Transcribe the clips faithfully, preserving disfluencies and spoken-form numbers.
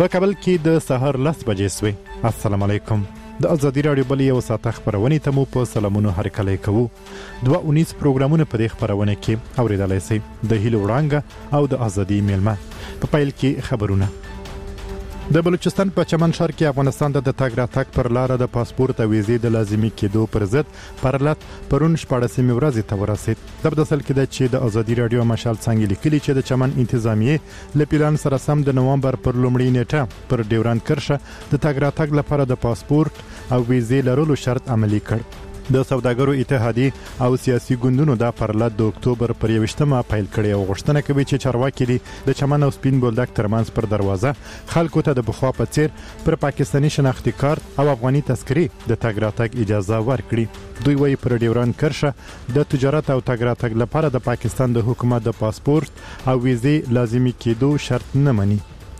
په کابل کې د سهار لس بجې سوې. السلام علیکم. د ازادي راډیو بل یو ساعت خبرونه ته مو په سلامونو هرکلی کوو. دوه اونیس پروګرامونه په دې خبرونه کې اوریدلای شئ. د هیلو وړانګه او د ازادي میلمه. په پیل کې خبرونه. د بلوچستان په چمن ښار کې افغانستان د تګ راتګ پر لار د پاسپورت او ویزې د لازمي کېدو پر ضد پرلط پرون شپاړسمې ورځې ته ورسید. د بدسل کې د چې د ازادي راډیو مشال څنګه لیکلي چې د چمن انتظامیه له پلان سره سم د نومبر پر لومړۍ نیټه پر ډیورند کرښه د تګ راتګ لپاره د پاسپورت او ویزې لرلو شرط عملی کړ. د سوداګرو اتحادیې او سیاسي ګوندونو دا پرلط د اکتوبر پر یوویشتمه پیل کړی او غوښتنه کوي چې چارواکي دي د چمن او سپین بولدک ترمنځ پر دروازه خلکو ته د پخوا په څیر پر پاکستاني شناختي کارت او افغاني تذکرې د تګ راتګ اجازه ورکړي. دوی وايي پر ډیورند کرښه د تجارت او تګ راتګ لپاره د پاکستان د حکومت د پاسپورت او ویزې لازمي کېدو شرط نه مني.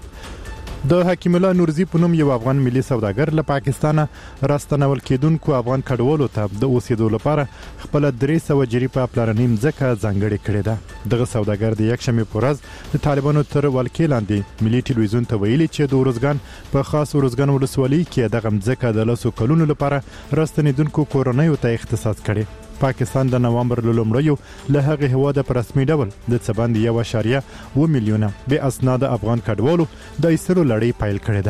د حکیم الله نورزي په نوم یو افغان ملي سوداګر له پاکستانه راستنول کېدونکو افغان کډوالو ته د اوسېدو لپاره خپل درې سوه جریبه پلرنۍ مځکه ځانګړې کړې ده. دغه سوداګر د یکشنبې په ورځ د طالبانو تر ولکې لاندې ملي ټلویزیون ته ویلي چې د ارزګان په خاص ارزګان ولسوالۍ کې دغه مځکه د لسو کلونو لپاره راستنېدونکو کورنیو ته اختصاص کړي. پاکستان د نومبر له لومړیو له هغه هیواده په رسمي ډول د څه باندې یو اعشاریه اووه میلیونه بې اسناده افغان کډوالو د ایستلو لړۍ پیل کړې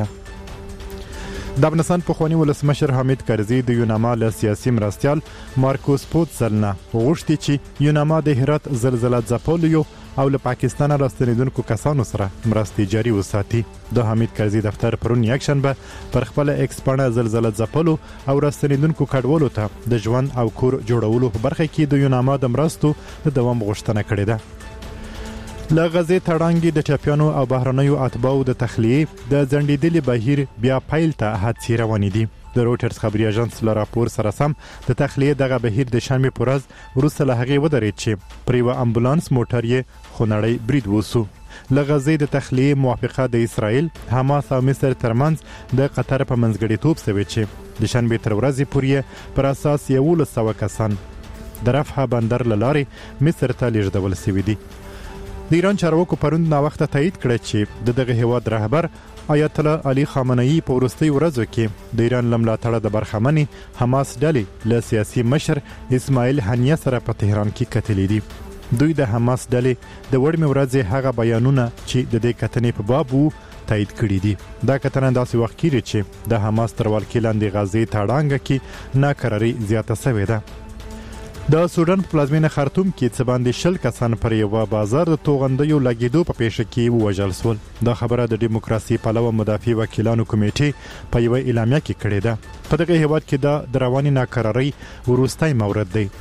ده. د افغانستان پخواني ولسمشر حامد کرزي د یوناما له سیاسي مرستیال مارکوس پوتسل نه غوښتي چې یوناما د هرات زلزلې ځپلیو او له پاکستانه راستنېدونکو کسانو سره مرستې جاري وساتي. د حامد کرزي دفتر پرون یکشنبه پر خپل ایکس پاڼه زلزلې ځپلو او راستنېدونکو کډوالو ته د ژوند او کور جوړولو په برخه کې د یوناما د مرستو د دوام غوښتنه کړې ده. له غزې تړانګې د ټپیانو او بهرنیو اتباعو د تخلیې د ځنډېدلي بهیر بیا پیل ته هڅې روانې دي. د روټرز خبري اژانس له راپور سره سم د تخلیې دغه بهیر د شنبې په ورځ وروسته له هغې ودرېد چې پر یوه امبولانس موټر یې خونړی برید وسو. له غزې د تخلیې موافقه د اسرائیل، حماس او مصر ترمنځ د قطر په منځګړیتوب شوې چې د شنبې تر ورځې پورې پر اساس یولس سوه کسان د رفح بندر له لارې مصر ته لیږدول شوي دي. د ایران چارواکو پرون ناوخته تایید کړه چې د دغه هیواد رهبر آیت الله علي خامنه‌ای په وروستیو ورځو کې د ایران له ملاتړه د برخمنې حماس ډلې له سیاسي مشر اسماعیل هنیه سره په تهران کې کتلي دي. دوی د حماس ډلې د وړمې ورځې هغه بیانونه چې د دې کتنې په باب وو تایید کړي دي. دا کتنه داسې وخت کېږي چې د حماس تر ولکې لاندې غزې تړانګه کې ناکراري زیاته شوې ده. د سودان په پلازمینه خرطوم کې څه باندې شل کسان پر یوه بازار د توغندیو لګېدو په پیښه کې ووژل شول. دا خبره د ډیموکراسي پلوه مدافع وکیلانو کمیټې په یوه اعلامیه کې کړې ده. په دغه هیواد کې دا د روانې ناکرارۍ وروستی مورد دی.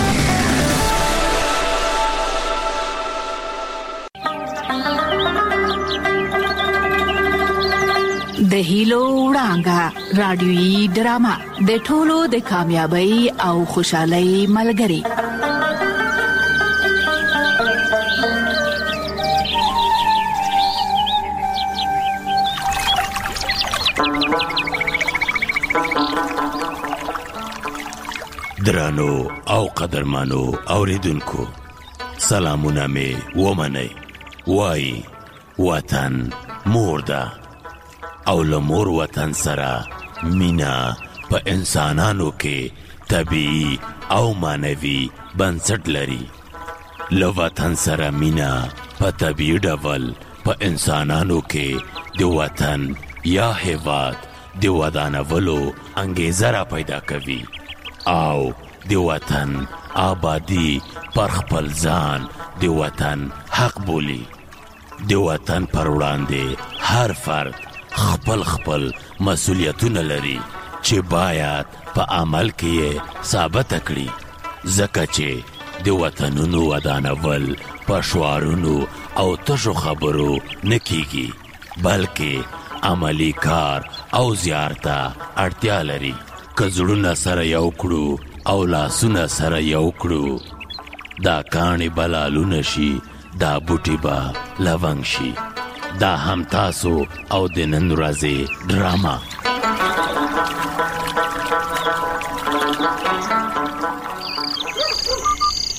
د هیلو وړانګه رادیويي ډرامه د ټولو د کامیابی او خوشحالۍ ملګری. درانو او قدرمانو اوریدونکو، سلامونه می ومنئ. وای وطن مور ده او لمور وطن سره مینا په انسانانو کې طبیعي او معنوي بنسټ لري. له وطن سره مینا په طبیعي ډول په انسانانو کې د وطن یا هیواد د ودانولو انګیزه را پیدا کوي او د وطن آبادی پر خپل ځان د وطن حق بولی. د وطن پر وړاندې هر فرد خپل خپل مسؤلیتونه لري چې باید په عمل کې ثابت کړي، ځکه چې د وطنونو ودانول په شعارونو او تشو خبرو نه کیږي، بلکې عملی کار او زیارته اړتیا لري. که زړونه سره یو کړو او لاسونه سره یو کړو، دا کاڼې به لالونه شي، دا بوټي به لونګ شي. دا هم تاسو او د نن ورځې ډراما.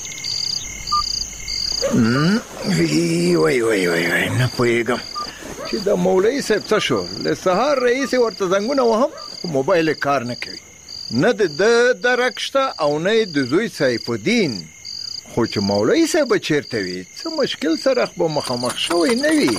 وی وی وی وی نه پوهېږم چې د مولوي صاحب څه شو له سهار رئیس ورته زنګونه وهم موبایل کار نه کوي نه د درک شته او نه د زوی سیف الدین خو چې مولوي صاحب چیرته وي څه مشکل سره به مخامخ شوی نه وي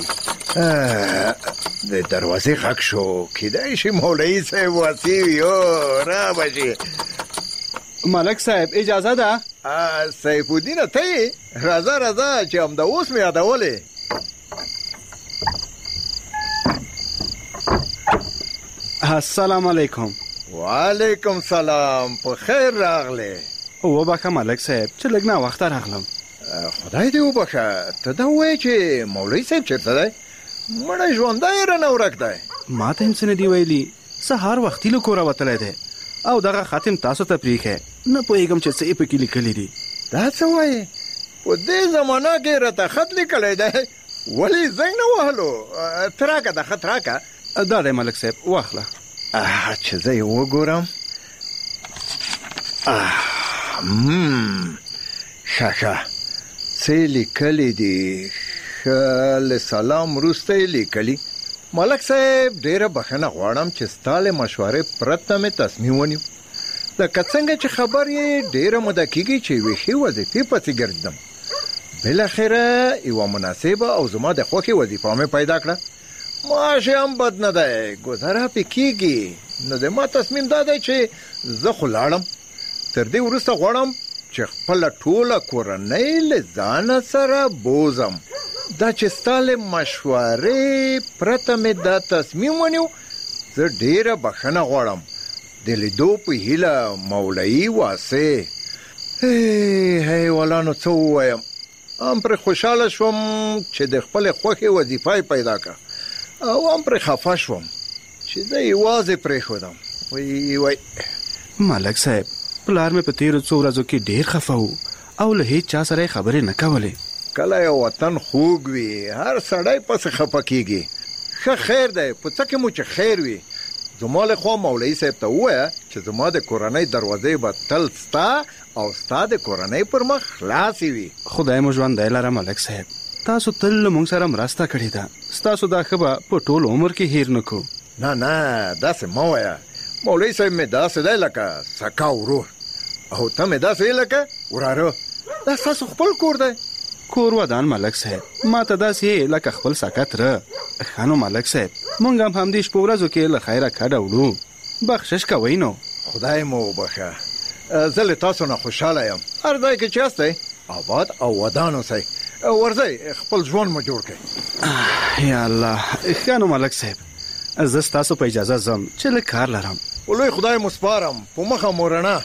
د دروازې غږ شو کیدای شي مولوي صاحب واسی وي او را بشي ملک صاحب اجازه ده سیف الدین ته راځه راځه چې هم د اوس مې یادولې السلام علیکم وعلیکم سلام په خیر راغله وبخه ملک صاحب چې لږ نه وخت راغلم خدای دې وبخه ته دا وایې چې مولوي صاحب چیرته دی مړه ژوندی رانه ورک دی ما ته هم څه نه دي ویلي سهار وختي له کوره وتلی دی او دغه ختم تاسو ته پریښی نه پوهېږم چې څه یې پکې لیکلي دي دا څه وایې په دې زمانه کې راته خط لیکلی دی ولې زنګ نه وهلو ته راکه دا خط راکه دا دی ملک صاحب واخله چې زه یې وګورم ښه ښه څه یې لیکلي دي ښه له سلام وروسته یې لیکلي ملک صاحب ډېره بخښنه غواړم چې ستا له مشورې پرته مې تصمیم ونیو لکه څنګه چې خبر یې ډېره موده کېږي چې یوې ښې وظیفې پسې ګرځم بالاخره یوه مناسبه او زما د خوښې وظیفه مې پیدا کړه معاش هم بد نه دی ګذره پې کېږي نو د ما تصمیم دا دی چې زه خو لاړم تر دې وروسته غواړم چې خپله ټوله کورنۍ له ځانه سره بوزم دا چې ستا له مشورې پرته مې دا تصمیم ونیو زه ډېره بخښنه غواړم د لیدو په هیله مولوي واسې حیوانانو څه ووایم هم پرې خوشحاله شوم چې د خپلې خوښې وظیفه پیدا کړه او هم پرې خفه شوم چې زه یوازې پرېښودم وی وی ملک صاحب پلار مې په تیرو څو ورځو کې ډېر خفه و او له هیڅ چا سره خبرې نه کولې کله یو وطن خوږ وي هر سړی پسې خفه کېږي ښه خیر دی په څه کې مو چې خیر وي زما له خوا مولوي صاحب ته ووایه چې زما د کورنۍ دروازې به تل ستا او ستا د کورنۍ پر مخ خلاصې وي خدای مو ژوندی لره ملک صاحب تاسو تل له موږ سره مرسته کړې ده ستاسو دا ښه به په ټول عمر کې هیر نه کړو نه نه داسې مه وایه مولوي صاحب مې داسې دی لکه سکا ورور او ته مې داسې لکه وراره دا ستاسو خپل کور دی کور ودان ملک صاحب ما ته داسې لکه خپل سکه تره ښه نو ملک صاحب موږ هم همدې شپو ورځو کې له خیره کډه وړو بخشش کوئ نو خدای مو وبخښه زه له تاسو نه خوشحاله یم هر ځای کې چې یاستئ آباد او ودان اوسئ ورځئ خپل ژوند مو جوړ کړئ یا الله ښه نو ملک صاحب زه ستاسو په اجازه ځم چې لږ کار لرم ولوی خدای مو سپارم په مخه مو رڼا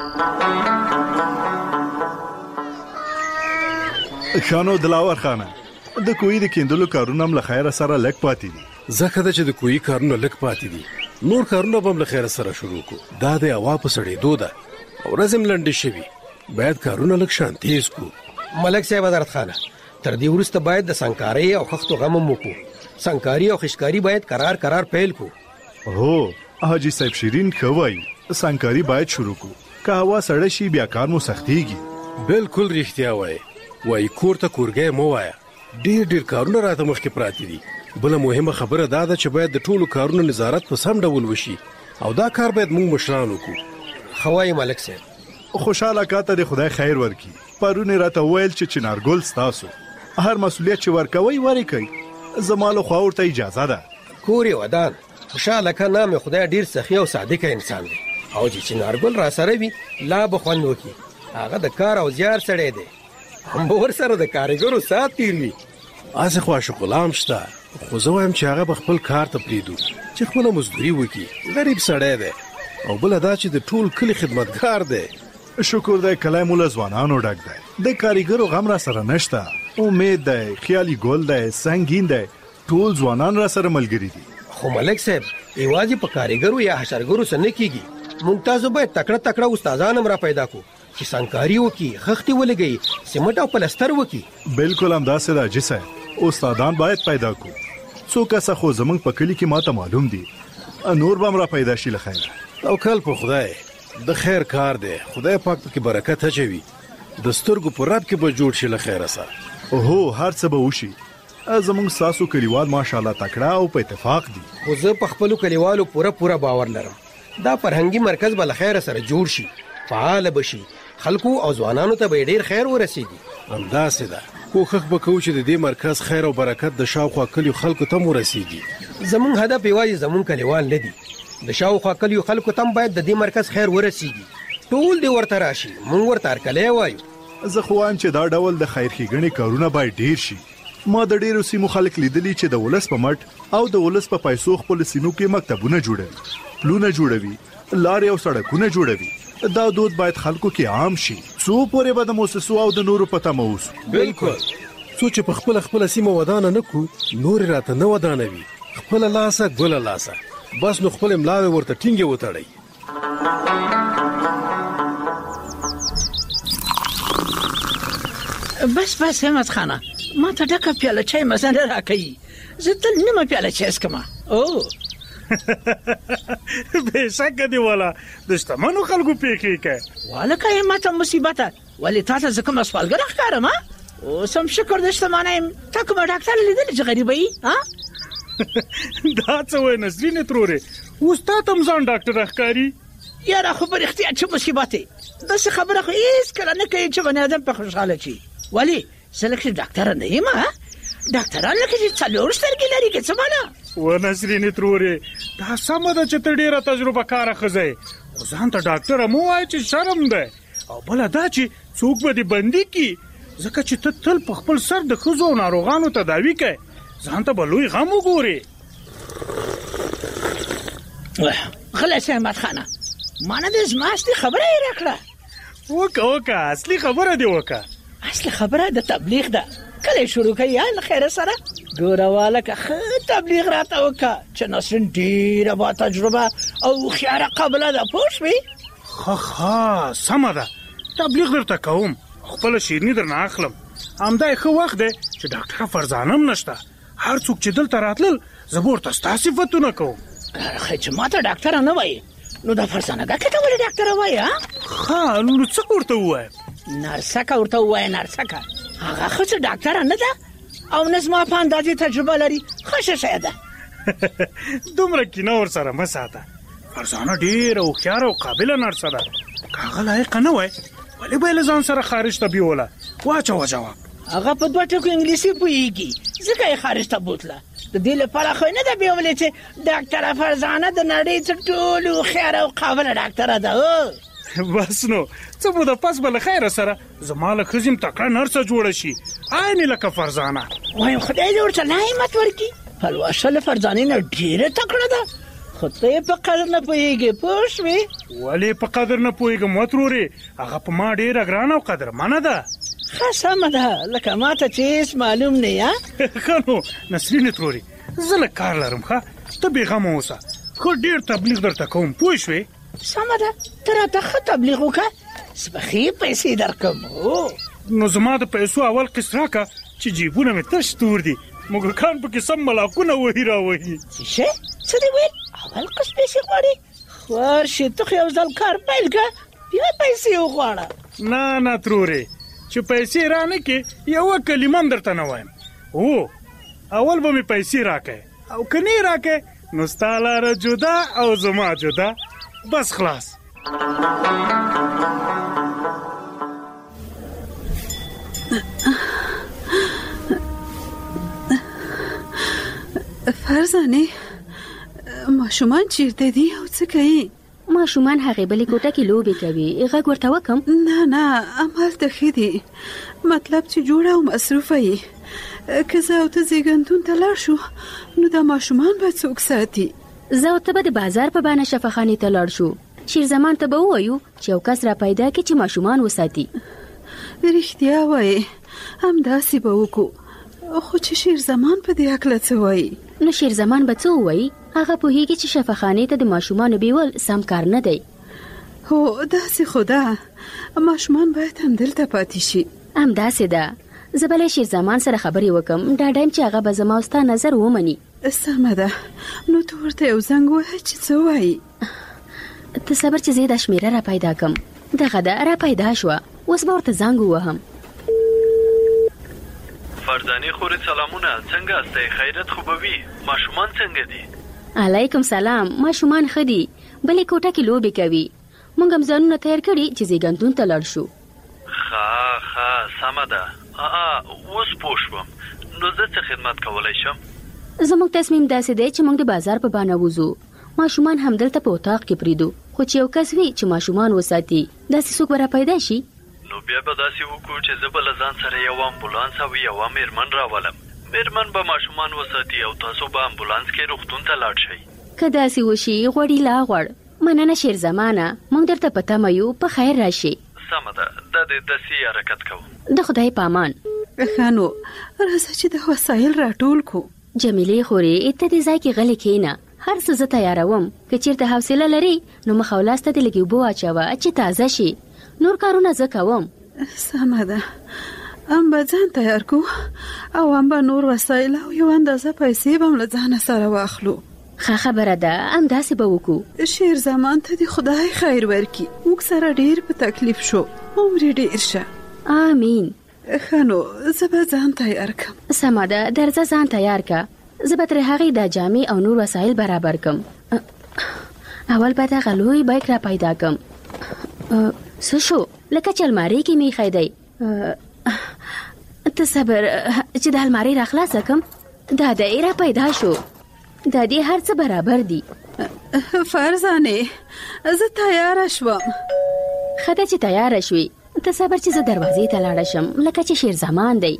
شانو دلاور خانه د کوی د کیندلو کارونه هم له خیره سره لږ پاتې دي ځکه دا چې د کوی کارونه لږ پاتې دي نور کارونه به هم له خیره سره شروع کو دا د هوا په سړېدو ده ورځ هم لنډې شوي باید کارونه لږ شان تیز کو ملک صاحب حضرت خانه تر دې وروسته باید د سنګکارۍ او خښتو غم هم وکړو سنګکاري او خشکاري باید قرار قرار پیل کو هو حاجی صاحب شیرین خوای سنګکاري باید شروع کو که هوا سړه شي بیا کار مو سختيږي بالکل رښتیا وای وای کور ته کورګې مو وای ډیر ډیر کارونه راته مخ کې پراتی دي بل مهمه خبره دا ده چې باید د ټولو کارونو نظارت په سم ډول وشي او دا کار باید موږ مشران وکړو خوای ملک صاحب خوشاله کاته د خدای خیر ورکي پرونه راته ویل چې چنارګل ستاسو هر مسؤلیت چې ورکوي وری کوي زماله خو ورته اجازه ده کوري ودان خوشاله کنه مې خدای ډیر سخی او صادق انسان دی او چې چنارګل را سره وي لا بخوند وکي هغه د کار او زیار سره دی هم ور سره د کارګرو سات تیروي از خو شغلام شته خو زه وایم چې هغه خپل کار ته پریدو چې خپل مزدوري وکي غریب سړی دی او بل دا چې د ټول کلی خدمتګار دی شکر دی کلای مولا ځوانانو ډک دی د کاریګرو غم را سره نشته امید دی خیالي ګل دی سنگین دی ټول ځوانان را سره ملګری دي خو ملک صاحب ایوازي په کاریګرو یا حشرګرو سره کیږي ممتاز به تکړه تکړه استادان هم را پیدا کو چې سنګکاري وکي خښتي ولګي سیمټ او پلستر وکي بالکل هم داسې دا جسه استادان باید پیدا کو څوک څه خو زمنګ په کلی کې ماته معلوم دي نور به را پیدا شي لخیر او کل په خدای د خیر کار دی خدای پاک په برکت اچوي د سترګو په رب کې به جوړ شي لخیر سره اوه هر څه به وشي زمونږ ساسو کلیوال ماشاءالله تکړه او په اتفاق دي. خو زه په خپل کلیوالو پوره پوره باور لرم دا فرهنګي مرکز بل خیر سره جوړ شي، فعال بشي، خلکو او ځوانانو ته به ډیر خیر ورسیږي. همداسې ده، کوښښ به کوو چې د دې مرکز خیر او برکت د شاوخوا کلیو خلکو ته ورسیږي. زمونږ هدف یوازې زمونږ کلیوال نه دي، د شاوخوا کلیو خلکو ته باید د دې مرکز خیر ورسیږي. ټول دې ورته راشي، مونږ ورته هرکلی وایو. زه خو وایم چې دا ډول د خیر ښېګڼې کارونه باید ډیر شي. ما د ډیرو سیمو خلک لیدلي چې د ولس په مټ او د ولس په پیسو خپل سیمو کې مکتبونه جوړوي، پلونه جوړوي، لارې او سړکونه جوړوي. دا دود باید خلکو کې عام شي. څو پورې به د موسسو او د نورو پته مو اوسو. بالکل، څو چې په خپل خپل سیمه ودانه نکو، نور راته نه ودانوي. خپل لاسه ګل لاسه، بس نو خپل ملاوي ورته ټینګه وتړي. بس بس همت خانه، ما ته ډکه پیاله چای مزه نه راکوي. زه تل نیمه پیاله چای څښم. او بېشکه دی والا، د شتمنو خلکو پیښې کوي. والکه همته مصیبته، ولې تا ته زه کومه سوالګره ښکارم؟ اوس هم شکر د شتمنه یم. تا کومه ډاکټر لیدلې چې غریبه یي؟ دا څه وایې نسرینې ترورې، اوس تا ته هم ځان ډاکټره ښکاري؟ یاره خو په رښتیا چې مصیبت دی. داسې خبره خو هېڅکله نه کوي چې بني ادم په خوشحاله شي. ولې زه لکه ډاکټره نه یم. ډاکټران لکه چې څلور سترګې لري که څه معنا؟ و نسرینې ترورې، دا سمه ده چې ته ډېره تجربه کاره ښځه یې، خو ځان ته ډاکټره مه وایه چې شرم دی. او بله دا چې څوک به دې بندي کړي، ځکه چې ته تل په خپل سر د ښځو او ناروغانو تداوي کوې، ځان ته به لوی غم وګورې. غلی شه احمد خانه، ما نه دې زما اصلي خبره یې راکړه. وکه وکه اصلي خبره دې وکه. اصلي خبره د تبلیغ ده. کله شروع کوي له خیره سره ګوره والکه ښه تبلیغ راته وکړه چې نسرین ډېره با تجربه او هوښیاره قابله ده. پوه شوې؟ ښه ښه سمه ده، تبلیغ درته کوم، خپله شیرني درنه اخلم. همدا یې ښه وخت دی چې ډاکټره فرزانه هم نشته. هر څوک چې دلته راتلل زه به ورته ستا صفتونه کوم. خی چې ما ته ډاکټره نه وایي، نو دا فرزانه ګکې ته ولې ډاکټره وایي؟ ښه نو څه ورته ووایم؟ نرسکه ورته ووایه. نرسکه هغه ښه چې ډاکټره نه ده او نه زما په اندازې تجربه لري. ښه شی ده. دومره کینه ورسره مه ساته. فرزانه ډېره هوښیاره او قابله نرسه ده. که هغه لایقه نه وای ولې به یې له ځان سره خارج ته بیوله؟ واچوه جواب. هغه په دوه ټکو انګلیسي پوهېږي، ځکه یې خارج ته بوتله. د دې لپاره خو نه ده بیولې چې ډاکټره فرزانه د نړۍ تر ټولو هوښیاره او قابله ډاکټره ده. بس نو څه مو د پس به له خیره سره زما له ښځې م تکړه نرسه جوړه شي، عین لکه فرزانه. وایم خدای دې ورته لا همت ورکړي. پلوشه له فرزانې نه ډېره تکړه ده، خو ته یې په قدر نه پوهېږې. پوه شوې؟ ولې په قدر نه پوهېږم وترورې؟ هغه په ما ډېره ګرانه او قدرمنه ده. ښه سمه ده، لکه ما ته چې هېڅ معلوم نه یې. ښه نو نسرینې ترورې، زه لږ کار لرم. ښه ته بېغمه اوسه، ښه ډېر تبلیغ درته کوم. پوه شوې؟ سمه ده، ته راته ښه تبلیغ وکړه، زه به ښې پیسې درکړم. نو زما د پیسو اول قسط راکړه چې جیبونه مې تش تور دي، موږکان پکې سم ملاکونه وهي راوهي. څه څه دې ویل؟ اول قسط پیسې غواړې؟ خوار شې، ته خو یو ځل کار پیل کړه بیا پیسې وغواړه. نه نه ترورې، چې پیسې را نه کې یوه کلمه هم درته نه وایم. هو اول به مې پیسې راکړې، او که نه یې راکړې نو ستا لاره جدا او زما جدا. بس خلاص. فرزانه ماشومان چیرته دي او څه کوي؟ ماشومان هغې بلې کوټه کې لوبې کوي. غږ ورته وکم؟ نه نه همالته ښه دي، مطلب چې جوړه او مصروفه یې. که زه او ته زیږنتون ته لاړ شو نو دا ماشومان به څوک ساتي؟ زه او ته به د بازار په بانه شفاخانې ته لاړ شو. شیرزمان ته به ووایو چې یو کس را پیدا کړي چې ماشومان وساتي. رښتیا وایې، همداسې به وکړو. خو چې شیرزمان په دې هکله څه وایي؟ نو شیرزمان به څه ووایي؟ هغه پوهېږي چې شفاخانې ته د ماشومانو بیول سم کار نه دی. هو داسې خو ده، ماشومان باید همدلته پاتې شي. همداسې ده. زه به له شیرزمان سره خبرې وکم، ډاډه یم چې هغه به زما او ستا نظر ومني. سمه ده، نو ته ورته یو زنګ ووهه چې څه وایي. ته صبر چې زه دا شمیره را پیدا کم. دغه ده را پیدا شوه، اوس به ورته زنګ ووهم. فرزانه خوري سلامونه څنګه استای خیرت خو به وي ماشومان څنګه دي علیکم سلام ماشومان خدي بلې کوټه کې لوبي کوي مونږ هم ځانونه تیار کړي چې زیږنتون ته لاړ شو ښه ښه سمه ده ا اوس پوه شوم نو زه څه خدمت کولی شم زموږ تصمیم داسې دی چې موږ د بازار په بانه وځو ماشومان همدلته په اتاق کې پریدو خو چې یو کس وي چې ماشومان وساتي داسې څوک به را پیدا شي نو بیا به داسې وکړو چې زه به له ځان سره یو امبولانس او یوه میرمن راولم میرمن به ماشومان وساتي او تاسو به امبولانس کې روغتون ته لاړ شئ که داسې وشي غوړي لا غوړ مننه شیر زمانه موږ درته په تمه یو په خیر راشي سمه ده دا د داسې حرکت کوم د خدای په امان ښه نو راځه چې د وسایل راټول کو جمیلې خورې ته دې ځای کې غلې کېنه هر څه زه تیاروم که چیرته حوصله لري نو مخ اولاسته دې لږ اوبه واچوه چې تازه شي نور کارونه زه کوم سمه ده ام به ځان تیار کو او ام به نور وسایل او یو اندازه پیسې به هم له ځانه سره واخلو ښه خبره ده ام داسې به وکړو شیر زمان ته دې خدای خیر ورکړي موږ سره ډېر په تکلیف شو عمر یې ډېر شه آمین ښه نو زه به ځان تیار کړم سمه ده درځه ځان تیار که زه به ترې هغې دا جامې او نور وسایل برابر کړم اول به دغه لوی بایک را پیدا کړم څه شو لکه چې المارۍ کې مې ایښی دی ته صبر چې د المارۍ را خلاصه کړم دا دی را پیدا شو دا دې هر څه برابر دي فرزانې زه تیاره شوم ښه ده چې تیاره شوې ته صبر چې زه دروازې ته لاړه شم لکه چې شیر زمان دی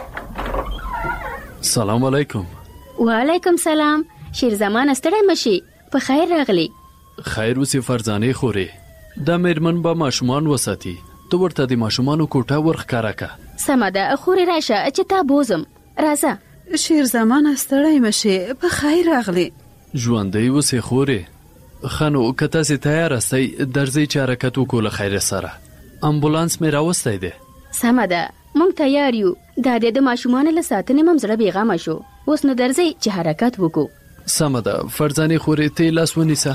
سلام علیکم وعلیکم سلام شیر زمان ستړی مشي په خیر راغلی خیر اوسې فرزانې خورې دا میرمن به ماشومان وساتي ته ورته د ماشومانو کوټه ورښکاره که سمه ده خورې راشه چې تا بوزم راځه شیر زمان ستړی مشي په خیر راغلی ژوندی اوسې خورې ښه نو که تاسې تیار استئ درځئ چې حرکت وکړو له خیر سره امبولانس مې راوستی دی سمه ده موږ تیار یو دا د ماشومانو له ساتنې مم زړه بېغمه شو اوس نو درځئ چې حرکت وکړو سمه ده فرزانې خورې ته یې لاس ونیسه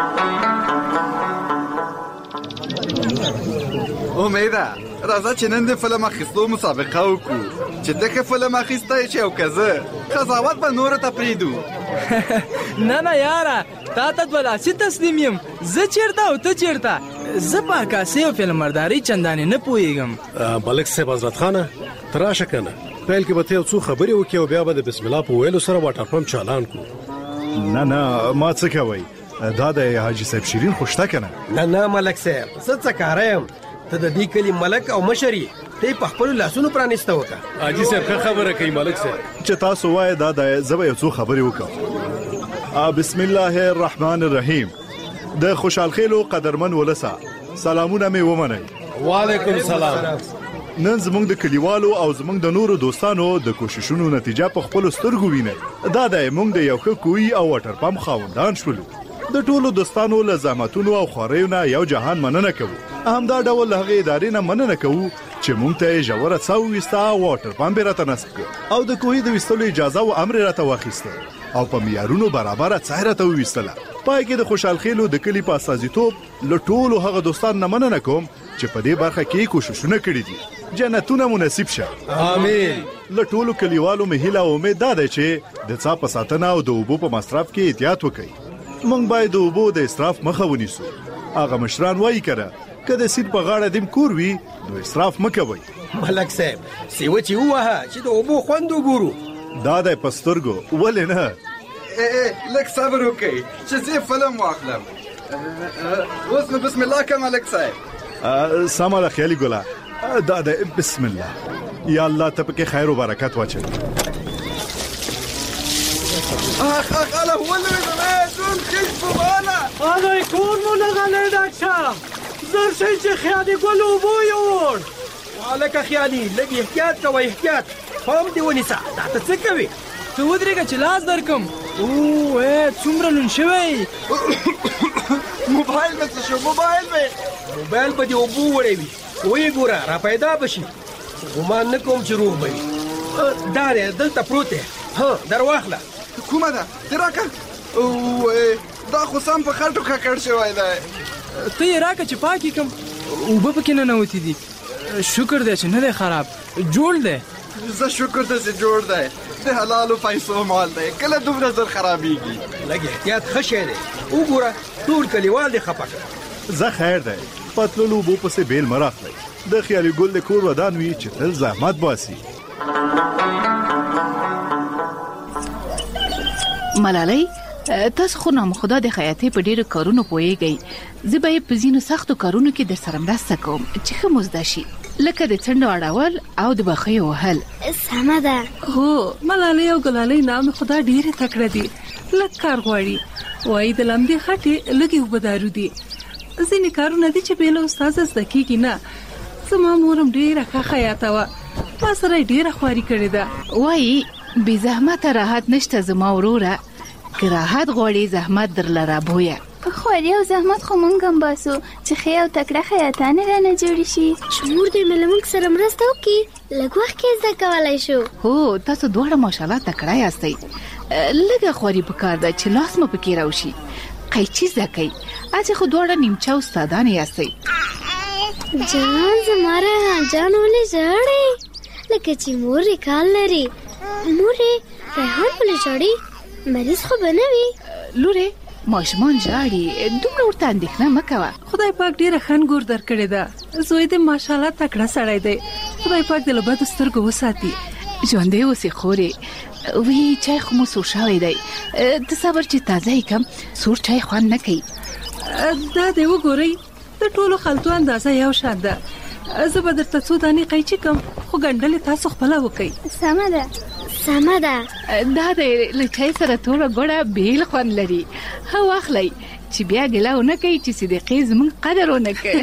امیده راځه چې نن د فلم اخیستو مسابقه وکړو چې ته ښه فلم اخیستی چې او که زه قضاوت به نورو ته پرېږدو نه نه یاره تا ته دوه لاسي تسلیم یم زه چېرته او ته چېرته زه په عکاسۍ او فلمبردارۍ چندانې نه پوهېږم ملک صاحب حضرت خانه ته راشه که نه پیل کې به ته یو څو خبرې وکړې او بیا به د بسم الله په ویلو سره واټر پمپ چالان کړو نه نه ما څه کوئ دا د حاجي صاحب شیرین خو شته که نه نه نه ملک صاحب زه څه کاره یم ته د دې کلي ملک او مشر یې ته یې په خپلو لاسونو پرانیسته وکړه حاجي صاحب ښه خبره کوي ملک صاحب چې تاسو وایې دا د زه به یو څو خبرې وکړم بسم الله الرحمن الرحیم د خوشحالخیلو قدرمن ولسه سلامونه مې ومنئ وعلیکم سلام نن زموږ د کلیوالو او زموږ د نورو دوستانو د کوششونو نتیجه په خپلو سترګو وینئ دا دی موږ د یو ښه کوهي او واټر پمپ خاوندان شولو د ټولو دوستانو له زحمتونو او خواریو نه یو جهان مننه کوو همدا ډول له هغې ادارې نه مننه کوو چې موږ ته یې ژوره څا وویسته او واټر پمپ یې راته نصب کړ او د کوهي د ویستلو اجازه او امر یې راته واخیسته او په معیارونو برابره څا یې راته وویستله پای کې د خوشحالخیلو د کلي په استازیتوب له ټولو هغه دوستانو نه مننه کوم چې په دې برخه کې کوششونه کړي دي جنتونه مو نصیب شه آمین له ټولو کلیوالو مې هیله او امید دا دی چې د څا په ساتنه او د اوبو په مصرف کې احتیاط وکړئ موږ باید د اوبو د اسراف مخه ونیسو هغه مشران وایي که که د سیند په غاړه دیم کور وي نو اسراف مه کوئ ملک صاحب سیوه چې ووهه چې د اوبو خوند وګورو دا دی په سترګو ولې نه لږ صبر وکئ چې زه فلم واخلم اوس نو بسم الله که ملک صاحب سمه ده خیالي ګله دا دی بسم الله یا الله ته پکې خیر و برکت واچوي اخ اخ اله ولوېدم ژوند خیش په باله آنای کور مو نغلی ډک شه زر شئ چې خیالي ګل اوبو یوړ هلکه خیالي لږ احتیاط کوه احتیاط پام دې ونیسه دا ته څه کوې ته ودرېږه چې لاس درکم او ای څومره لون شوی موبایل مې څه شو موبایل مې موبایل به دې اوبو وړی وي ویې ګوره را پیدا به شي ګمان نه کوم چې روغ به وي دا دی دلته پروت دی ها در واخله کومه ده دې راکړه دا خو سم په خټو ککړ شوی دی ته یې راکړه چې پاک یې کړم اوبه پکې ننوتې دي شکر دی چې نه دی خراب جوړ دی زه شکر داسې جوړ دی د حلالو پیسو مال دی کله دومره زر خرابېږي لږ احتیاط ښه شی دی وګوره ټول کلیوال دې خفه کړه زه خیر دی پتلولو اوبو پسې بیل مه راخلئ د خیالي ګل د کور ودان وي چې تل زحمت باسي ملالۍ تاسو خو نامخدا د خیاطۍ په ډیرو کارونو پوهیږئ زه به یې په ځینو سختو کارونو کې درسره مرسته کوم چې ښه مو زده شي لکه د څنډو اړول او د بخیو وهل سمه ده هو ملالۍ او ګلالۍ نام خدا ډیره تکړه دي لږ کار غواړي وایي د لمدې خټې لږې اوبه دارو دي ځینې کارونه دي چې بې له استاده زده کېږي نه زما مورم ډیره ښه خیاطه وه ما سره یې ډیره خواري کړې ده وایي بې زحمته راحت نشته زما وروره که راحت غواړي زحمت درله رابویه خواري او زحمت خو مونږ هم باسو چې ښې او تکړه خیاطانې رانه جوړې شي چې مور دوی مې له مونږ سره مرسته وکړي لږ وخت کې زده کولی شو هو تاسو دواړه ماشاءالله تکړه یاستئ لږه خواري پکار ده چې لاس مو پکې راوشي قیچي زده کوئ اځې خو دواړه نیمچه استادانې یاستئ جان زما ریحان جان ولې ژاړې لکه چې مور یې کال لري مور یې ریحان ولې ژاړي مریض خو به نه وي لورې ماشومان ژاړي دومره ورته اندېښنه مه کوه خدای پاک ډیره ښه نګور درکړې ده زوی دې ماشاءالله تکړه سړی دی خدای پاک دې له بدو سترګو وساتي ژوندی اوسې خورې وی چای خو مو سور شوی دی د صبر چې تازه یې کم سور چای خوند نه کوي دا دې وګورئ د ټولو خلطو اندازه یو شان ده زه به درته څو دانې قیچي کم خو ګنډلې تاسو خپله وکئ سمه ده سمه ده دا د له چای سره توره ګوړه بیل خوند لري ښه واخلئ چې بیا ګیله ونه کوي چې صدیقې زموږ قدر ونه کوي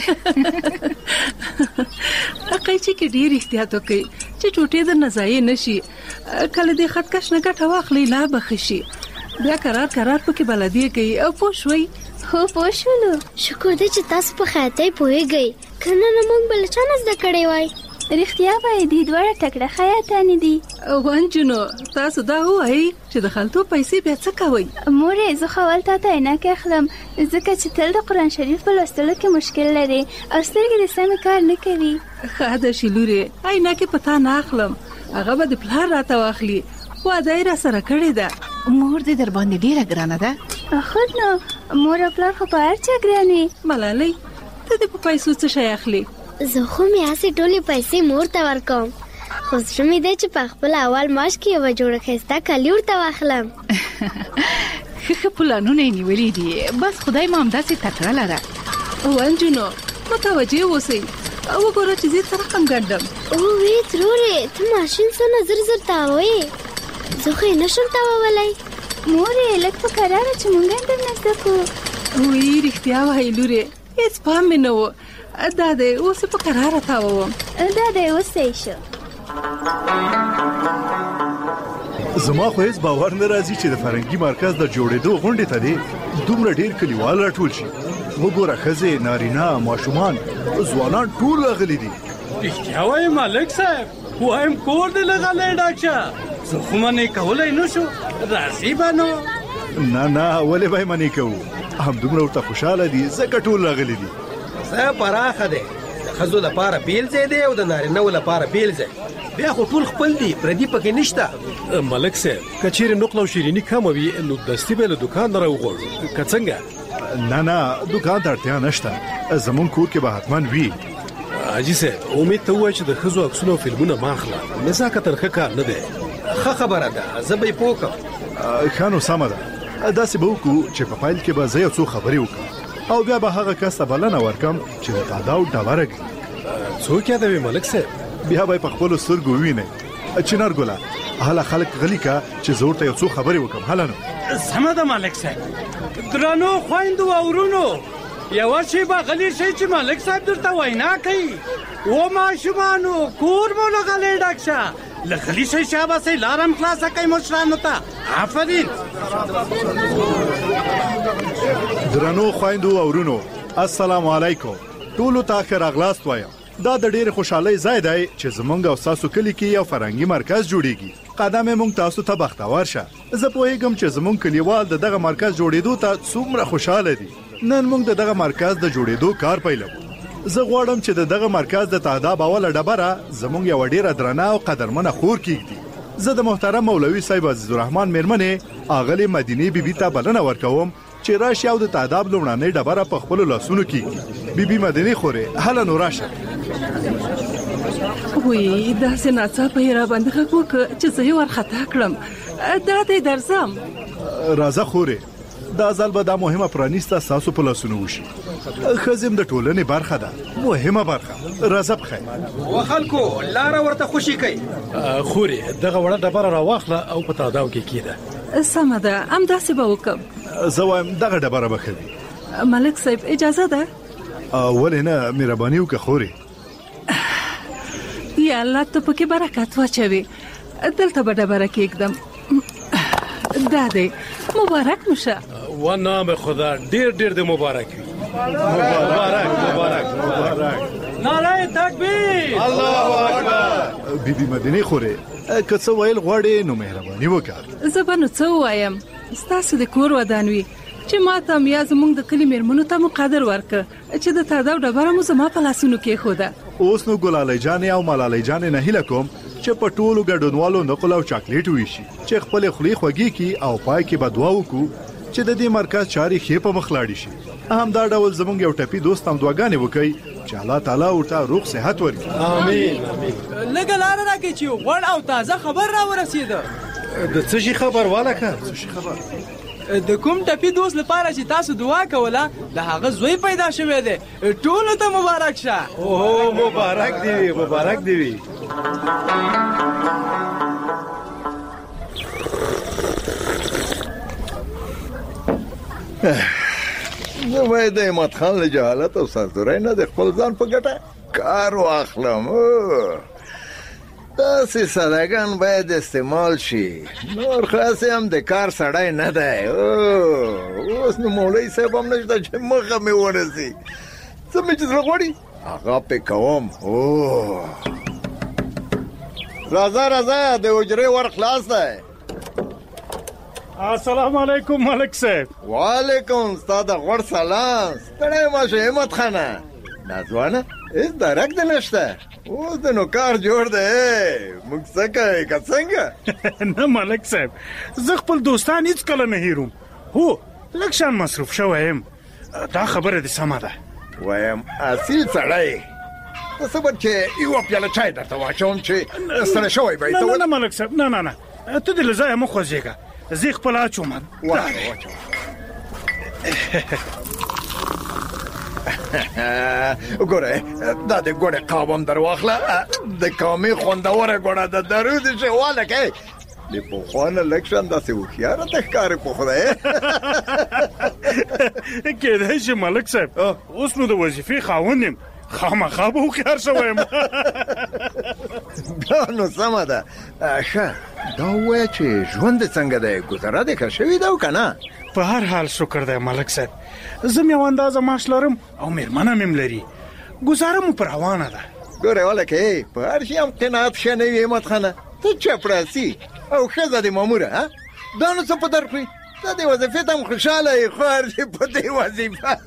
قیچي کې ډېر احتیاط وکئ چې ټوټې درنه ضایع نه شي کله دې خطکش نه ګټه واخلئ لا به ښه شي بیا کرار کرار پکې بلدیه کوي او پوه شوئ هو پوه شولو شکر دی چې تاسو په خیاطۍ پوهېږئ که نه نه موږ به له چا نه زده کړی وای رښتیا وایي دوی دواړه تکړه خیاطانې دي وانجونو تاسو دا ووایئ چې د خلطو پیسې بیا څه کوئ مورې زه خو اول تا ته عینکې اخلم ځکه چې تل د قرآن شریف په لوستلو کې مشکل لري او سترګې دې سمې کار نه کوي ښه ده چې لورې عینکې په تا نه اخلم هغه به د پلار راته واخلي واده یې را سره کړې ده مور دې در باندې ډیره ګرانه ده خود نو مور او پلار خو په هر چا ګران وي ملالۍ ته دې په پیسو څه شی اخلي زه خو مې هسې ټولې پیسې مور ته ورکوم خو زړه مې دی چې په خپل اول معاش کې یوه جوړه ښایسته کالي ورته واخلم ښه ښه پلانونه یې نیولي دي بس خدای مو همداسې تکړه لره وانجونو متوجه اوسئ وګوره چې زه څه رقم ګنډم اوې ترورې ته ماشین څونه زر زر تاوې زه خو یې نشم تاوولی مورې لږ په کراره چې مونږ هم درنه زده کړو وی رښتیا وایي لورې هېڅ پام مې نه و دا دی اوس په کراره تاووم دا دی اوس صحیح شو زما خو هیڅ باور نه راځي چې د فرهنګي مرکز د جوړېدو غونډې ته دی دومره ډېر کلیوال راټول شي وګوره ښځې نارینه ماشومان ځوانان ټول راغلي دي رښتیا وایي ملک صاحب وایم کور دې لغلی ډاکټر زه خو منې کولی نه شو راځي به نو نه نه ولې به یې منې کوو همدومره ورته خوشحاله دي ځکه ټول راغلي دي ځای پراخه دی د ښځو لپاره بیل ځای دی او د نارینهو لپاره بیل ځای بیا خو ټول خپل دي پردي پکې نشته ملک صاحب که چیرې نقل او شیریني کمه وي نو دستي به له دوکان نه راوغواړو که څنګه نه نه دوکان ته اړتیا نشته زمونږ کور کې به حتما وي حاجي صاحب امید ته ووایه چې د ښځو عکسونه او فلمونه ما اخله نزاکتن ښه کار نه دی ښه خبره ده زه به یې پوه کړم ښه نو سمه ده داسې به وکړو چې په پیل کې به زه یو څو خبرې وکړم او بیا به هغه کس ته بلنه ورکم چې د تاداو ډبره کړي څوک یادوي ملک صاحب بیا به یې په خپلو سترګو ووینئ چنار ګله هله خلک غلي که چې زه ورته یو څو خبرې وکړم هله نو سمه ده ملک صاحب درنو خویندو او ورونو یوه شیبه غلی شئ چې ملک صاحب درته وینا کوي و ماشومانو کور مو له غلی ډک شه له غلی شئ شاباسئ لارم خلاصه کوئ مشرانو ته آفرین درنو خویندو او ورونو السلام علیکم ټولو ته ښه راغلاست وایم دا د ډېرې خوشحالۍ ځای دی چې زمونږ او ستاسو کلي کې یو فرهنګي مرکز جوړیږي قدم یې موږ تاسو ته بختور شه زه پوهیږم چې زمونږ کلیوال د دغه مرکز جوړېدو ته څومره خوشحاله دي نن موږ د دغه مرکز د جوړېدو کار پیلوو زه غواړم چې د دغه مرکز د تاداب اوله ډبره زموږ یو ډیره درنه او قدرمنه خور کېږدي. زه د محترم مولوي صاحب عزیز الرحمن میرمنې اغلې مدینې بیبي ته بلنه ورکوم چې راشي او د تاداب لومړنۍ ډبره په خپلو لاسونو کېږدي. بیبي مدینې خورې هله نو راشه. وی داسې ناڅاپه یې راباندې غږ وکړه چې زه یې وارخطا کړم. دا دی درځم. راځه خورې، دا ځل به دا مهمه پرانیسته ستاسو په لاسونو وشي. ښځې د ټولنې برخه ده، مهمه برخه. راځه بخیر. و خلکو لاره ورته خوشي کوي. خورې دغه وړه ډبره راواخله او په تاداو کې کېده. سمه ده، همداسې به وکړم. زه وایم دغه ډبره به ښه وي. ملک صاحب اجازه ده؟ ولې نه، مهرباني وکړه خورې. یا الله ته پکې برکت واچوي. دلته به ډبره کېږدم. دا دی، مبارک مشه. و نام خدا ډیر ډیر د مبارک وي. مبارک مبارک مبارک. نعره تکبیر، الله اکبر. بیبي مدینې خورې که څه ویل غواړې نو مهرباني وکړه. زه به نو څه ووایم، ستاسو د کور ودان وي چې ما ته هم یا زموږ د کلي مېرمنو ته مو قدر ورکړه چې د تاداو ډبره مو زما په لاسونو کېښوده. اوس نو ګلالۍ جانې او ملالۍ جانې نه هیله کوم چې په ټولو ګډونوالو نقل او چاکلیټ ویشي چې خپل خولي خوږی کی او پای کې به دعا وکړو چې د دې مرکز چاري ښې په مخ لاړې شي. هم دا ډول زموږ یو ټپي دوست هم دعاګانې وکړي چې الله تعالی ورته روغ صحت ورکړي. امين. لږه لاره راکړئ چې غوړ او تازه خبر را ورسېده. د څه شي خبر والکه؟ څه شي خبر؟ د کوم ټپي دوست لپاره چې تاسو دعا کوله د هغه زوی پیدا شوی دی. ټولو ته مبارک شه. اوه مبارک دی وي، مبارک دی وي. زه باید د احمد خان له جهالت او سرزورۍ نه د خپل ځان په ګټه کار واخلم. داسې سادهګان باید استعمال شي. نور خاص هم د کار سړی نه دی. اوس نو مولوي صاحب هم نشته چې مخه مې ورسي. څه مې چې زړه غواړي هغه پې کوم. راځه راځه، د حجرې ور خلاص دی. السلام علیکم ملک صاحب. وعلیکم. ستا د غوړ سلام. ستړی مه شه همت خانه. ناځوانه هېڅ درک دې نشته. اوس د نو کار جوړ دی. موږ څه کوې که څنګه؟ نه ملک صاحب، زه خپل دوستان هیڅ کله نه هیروم. هو لږ شان مصروف شوی یم. دا خبره دې سمه ده. وایم اصیل سړی. ته صبر چې یوه پیاله چای درته واچوم چې ستړی شوی به یې. نه نه ملک صاحب، نه نه نه، ته دې له ځایه مه خوځېږه. زه خپل اچوم. واچوه واچوه. ګوره دا د ګوړې قاب هم در واخله. د کامې خوندوره ګوړه ده. درود شه والکه. د پخوا نه لږ شان داسې هوښیاره ته ښکارې په خدای. کېدای شي ملک صاحب اوس نو د وظیفې خاوند یم، خامخا به هوښیار شوی یم. بیا نو سمه ده. ښه دا ووایه چې ژوند دې څنګه دی؟ ګذره دې ښه شوې ده او که نه؟ په هر حال شکر دی ملک صاحب. زه م یو اندازه معاش لرم او مېرمنه مې لري. ګزاره مو پر روانه ده. ګورې والکه په هر شي هم قناعت ښه نه وي احمد خانه. ته چپړاسي او ښځه دې ماموره. دا نو څه په در کړي؟ ته دې وظیفې ته هم خوشحاله یې، خو هر شي په دې وظیفه.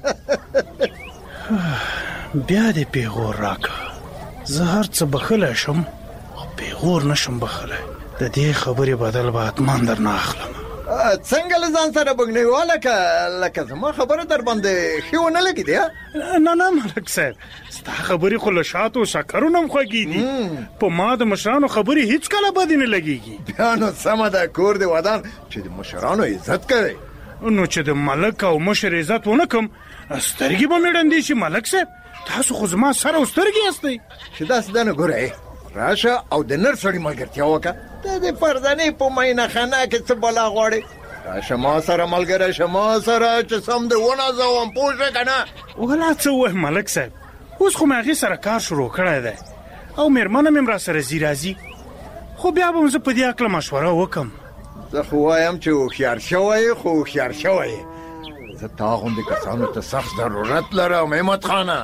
بیا دې پیغور راکړه. زه هر څه بخښلی شم خو پیغور نشم بخښلی. د دې خبرې بدل به حتما درنه اخلم. څنګه له ځان سره بګنی والکه لکه زما خبره در باندې ښې ونه لګېدې؟ نه نه ملک صاحب، ستا خبرې خو له شاتو شکرو نه هم خوږې دي. په ما د مشرانو خبرې هیڅ کله بدې نه لګېږي. بیا نو سمه ده، کور دې ودان چې د مشرانو عزت کوي. نو چې د ملک او مشر عزت ونه کم سترګې به مې ړندې شي. ملک صاحب تاسو خو زما سر او سترګې یاستئ. چې داسې ده نو ګوره راشه او د نر سړي ملګرتیا وکړه. ته د پردنې په مینا خانه کې څه بلا غواړې؟ راشه ما سره ملګری شه، ما سره چې سم دې ونازوم. پوه شه که نه؟ ولا څه ووایم ملک صاحب، اوس خو مې هغې سره کار شروع کړی دی او مېرمنه مې هم را سره ځي راځي. خو بیا به م زه په دې هکله مشوره وکړم. زه خو وایم چې هوښیار شوی خو هوښیار شوی. زه تا غوندې کسانو ته سخت ضرورت لرم احمد خانه.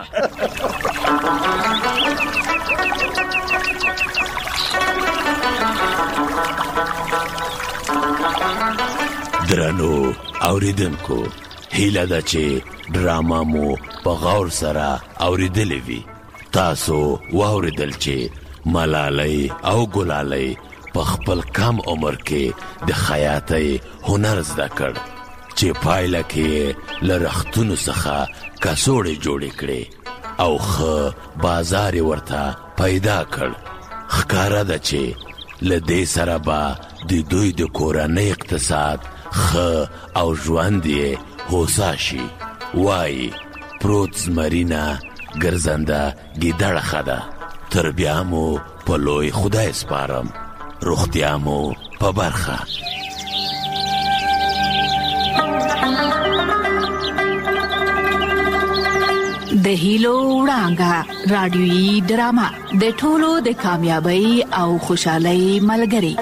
درنو اوریدونکو، هیله ده چې ډراما مو په غور سره اوریدلې وي. تاسو واوریدل چې ملالۍ او ګلالۍ په خپل کم عمر کې د خیاطۍ هنر زده کړ چې پایله کې له رختونو څخه کڅوړې جوړې کړې او ښه بازار ورته پیدا کړ. ښکاره ده چې له دې سره به د دوی د کورنۍ اقتصاد ښه او ژوند یې هوسا شي. وایي پروت زمرینه ګرځنده ګیدړه ښه ده. تر بیا مو په لوی خدای سپارم. روغتیا مو په برخه. د هیلو وړانګه رادیويي ډرامه د ټولو د کامیابی او خوشحالۍ ملګری.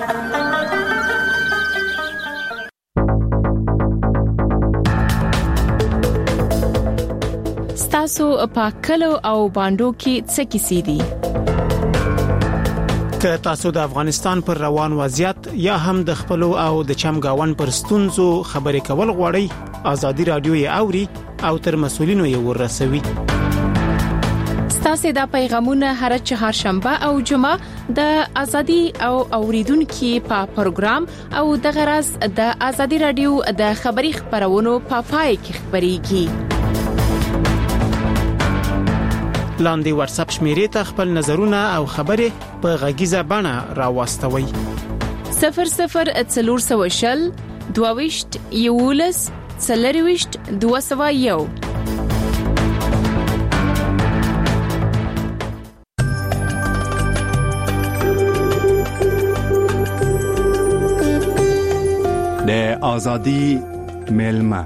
ستاسو په کلو او باندو کې څه کیسې دي؟ که تاسو د افغانستان پر روان وضعیت یا هم د خپل او د چمګاون پر ستونزو خبرې کول غواړئ، ازادي رادیو یې اوري او تر مسولینو یې ورسوي. ستاسو د پیغامونه هر چهارشنبه او جمعه د ازادي او اوریدونکو په پروګرام او د غرض د ازادي رادیو د خبري خبرونو په پای کې خبريږي. لاندې واتس اپ شمیرې ته خپل نظرونه او خبرې په غږیزه بڼه راوستوي. صفر صفر څلور سوه شل دوه یولس څلرويشت دوه سوه یو. د ازادي ملما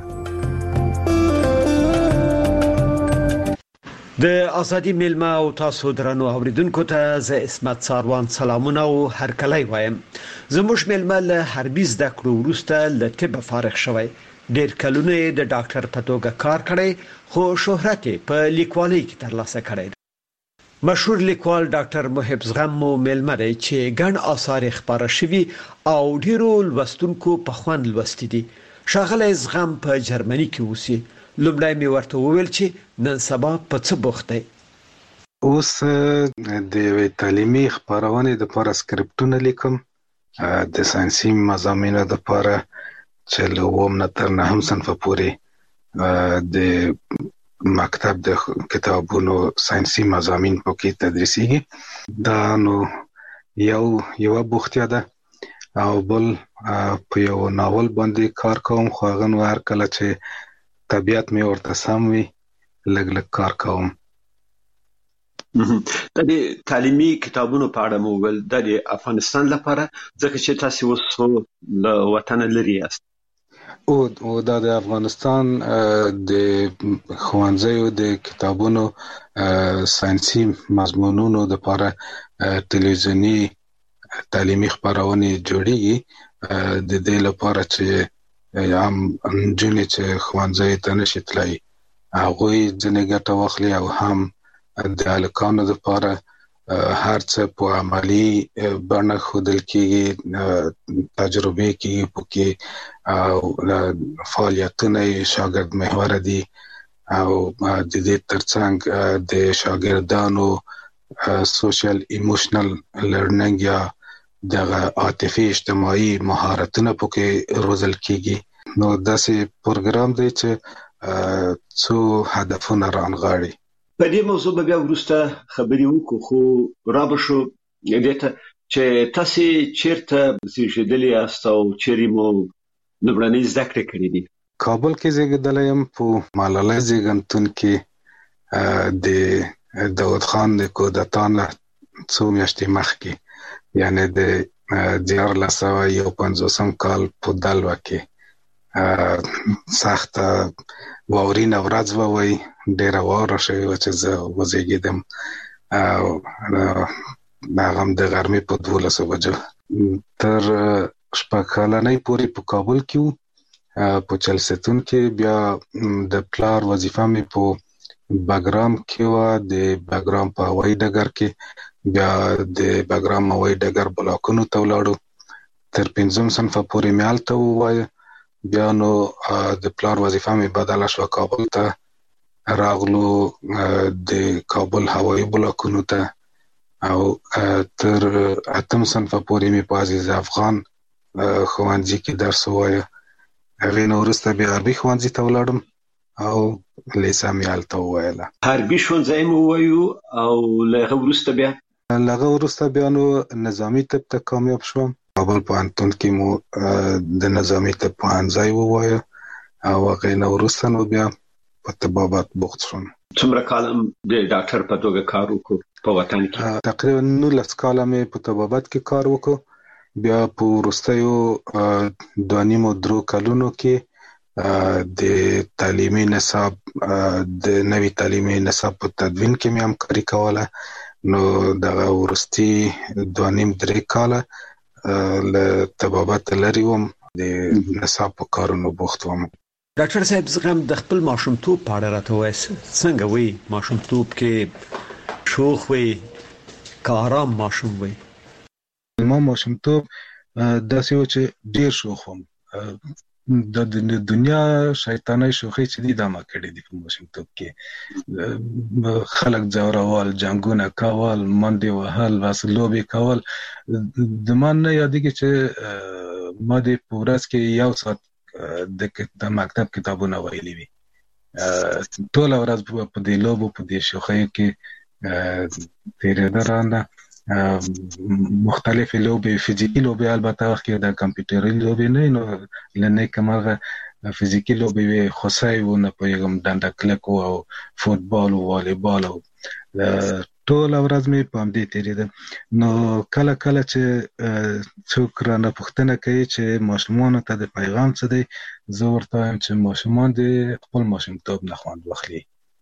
د ازادي ملما او تاسو درنو اوریدونکو ته ز اسمت ساروان سلامونه او هرکلی وایم. زموږ ملما له حربي زده کړو وروسته له طب فارغ شوی. ډېر کلونه د ډاکټر په توګه کار کړی خو شهرت په لیکوالۍ کې ترلاسه کړی. مشهور لیکوال ډاکټر محب زغم مو ملما دی چې ګڼ آثار خبره شوي او ډیرو لوستونکو په خوند لوستي دي. شاغله زغم په جرمني کې اوسي. لومړی می ورته وویل چې نن سبا په څه بوخت دی. اوس د یوې تعلیمي خبرونې د لپاره سکرپټونه لیکم د ساينسي مضامینو د لپاره چې له اووم نه تر نهم صنف پورې د مکتب د کتابونو ساينسي مضامین پکې تدریسيږي. دا نو یو یو بوختیا ده او بل په یو ناول باندې کار کوم خو هغه نو هر کله چې طبيعت مې ورته سم وي لګ لګ کار کوم. د تعلیمي کتابونو په اړه مو ول د افغانستان لپاره ځکه چې تاسو وسو له وطن لري یاست. او او د افغانستان د خوانځیو د کتابونو ساينسي مضمونونو د لپاره ټلویزیونی تعلیمي خبرونه جوړیږي د دې لپاره چې یم جنې چې خوانځي ته نشي تلای هغه ځنې ګټه واخلي او هم د الکانو لپاره هر څه په عملی بڼه خودل کېږي، تجربه کېږي پکې او فعالیتونه شاګرد محور دي او د دې ترڅنګ د شاګردانو سوشل ایموشنل لرنینګ یا دغه عاطفي اجتماعي مهارتونه پکې روزل کېږي. نو داسې پروګرام دی چې څو هدفونه رانغاړي. په دې موضوع به بیا وروسته خبرې وکړو خو را به شو دې ته چې تاسو چیرته زیږیدلي یاست او چیرې مو لومړنۍ زده کړې کړې دي؟ کابل کې زیږیدلی یم په ملالۍ زیږنتون کې د داود خان د کودتا نه څو میاشتې مخکې یعنی د دیارلس سوه یو پنځوسم کال په دلوا کې سخت واورینه ورځ وای ډیره واوره شوې وه چې زه وزیږېدم او هغه هم د غرمې په دولسو بجو. تر شپږ کلنۍ پورې په کابل کې وو په چلستون کې. بیا د پلار وظیفه مې په بګرام کې وه، د بګرام په هوایي ډګر کې. بیا د بګرام هوایي ډګر بلاکونو ته ولاړو تر پنځم صنفه پورې مې هلته ووایه. بیا نو د پلار وظیفه مې بدله شوه کابل ته راغلو د کابل هوایي بلاکونو ته او تر اتم صنفه پورې مې په عزیز افغان ښوونځي کې درس ووایه. هغې نه وروسته بیا غربي ښوونځي ته ولاړم او لیسه مې هلته وویله. غربي ښوونځی مو ووایو او له هغه وروسته بیا له هغه وروسته بیا نو نظامي طب ته کامیاب شوم. کابل پوهنتون کې مو د نظامي طب پوهنځی ووایه او هغې نه وروسته نو بیا په طبابت بوخت شوم. څومره کال د ډاکټر په توګه کار وکړو په وطن کې؟ تقریبا نولس کاله مې په طبابت کې کار وکړو. بیا په وروستیو دوه نیمو درو کلونو کې د تعلیمي نصاب د نوي تعلیمي نصاب په تدوین کې مې همکاري کوله. نو دغه وروستي دوه نیم درې کاله له طبابت لرې وم، د نصاب په کارونو بوخت وم. ډاکټر صاحب زغم د خپل ماشومتوب په اړه راته وایاست. څنګه وی ماشومتوب کې شوخ وی که آرام ماشوم وی؟ ما ماشومتوب داسې و چې ډیر شوخ وم. د دنیا شیطاني شوخۍ چې دي دا ما کړې دي په ماشومتوب کې. خلک ځورول، جنګونه کول، منډې وهل، بس لوبې کول. د ما نه یادېږي چې ما د په ورځ کې یو ساعت د مکتب کتابونه ویلي وي. ټوله ورځ په دې لوبو په دې شوخیو کې تېرېده رانه. مختلفې لوبې، فزیکي لوبې البته وخت کې د کمپیوټري لوبې نه، نو له نیکه مرغه فزیکي لوبې وې، خوسی و، نه پوهېږم ډنډه کلک و او فوټبال و، والیبال و. ټوله ورځ مې په همدې تېرېده. نو کله کله چې څوک رانه پوښتنه کوي چې ماشومانو ته د پیغام څه دی، زه ورته وایم چې ماشومان د خپل ماشومتوب نه خوند واخلي.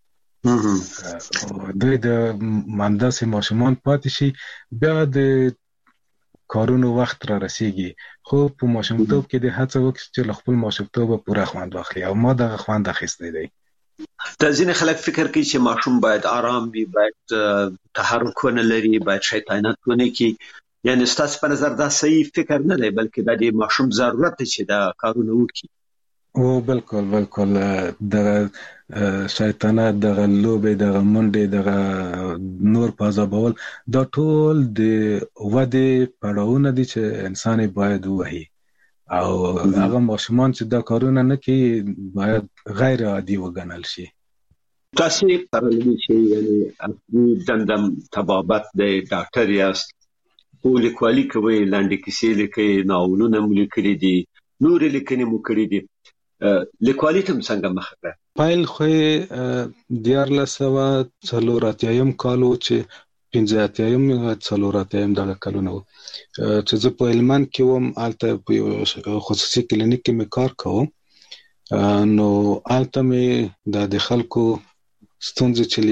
دوی د همداسې ماشومان پاتې شي، بیا د کارونو وخت را رسیږي، خو په ماشومتوب کې د هڅه وکړي چې له خپل ماشومتوبه پوره خوند واخلي، او ما دغه خوند اخیستی دی. دا ځینې خلک فکر کوي چې ماشوم باید آرام وي، باید تحرک ونه لري، باید شیطانت ونه کړي. یعنې ستاسو په نظر دا صحیح فکر نه دی، بلکې دا د ماشوم ضرورت دی چې دا کارونه وکړي؟ او بالکل بالکل. دغه شیطانت، دغه لوبې، دغه منډې، دغه نور پازابول، دا ټول د ودې پړاوونه دي چې انسان باید ووهي، او هغه ماشومان چې دا کارونه نه کوي باید غیر عادي وګڼل شي. تاسو پرلوي چې یعنی اصلي دندم طبابت دی، ډاکټر یاست، خو لیکوالي کوئ، لنډې کیسې لیکئ، ناولونه مو لیکلي دي، نورې لیکنې مو کړي دي. لیکوالي ته څنګه مخه کړه؟ پیل خو یې دیارلس سوه څلور اتیایم کال و چې پنځه اتیایم څلور اتیایم دغه کلونه و چې زه په هلمند کې وم. هلته په یو خصوصي کلینیک کې مې کار کوم. نو هلته مې دا د خلکو ستونزې چې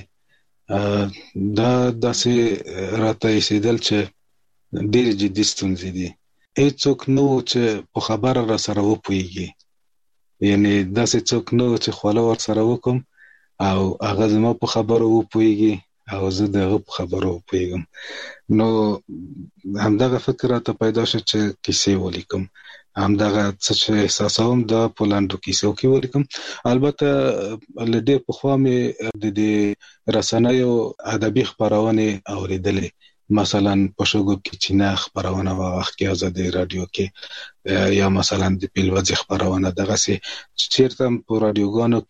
لیدلې دا داسې راته ایسېدل چې ډېرې جدي ستونزې دي. هېڅوک نه و چې په خبره را سره وپوهېږي، یعنې داسې څوک نه و چې خواله ور سره وکړم او هغه زما په خبرو وپوهېږي او زه د هغه په خبرو وپوهېږم. نو همدغه فکر راته پیدا شو چې کیسې ولیکم. همدغه څه چې احساسوم دا په لنډو کیسو کې ولیکم. البته له ډېر پخوا مې د دې رسنیو ادبي خپرونې اورېدلې، مثلا په شګو کې چینه خپرونه وه، وخت کې ازادي راډیو کې، یا مثلا د پیلوځي خپرونه. دغسې چېرته هم په راډیوګانو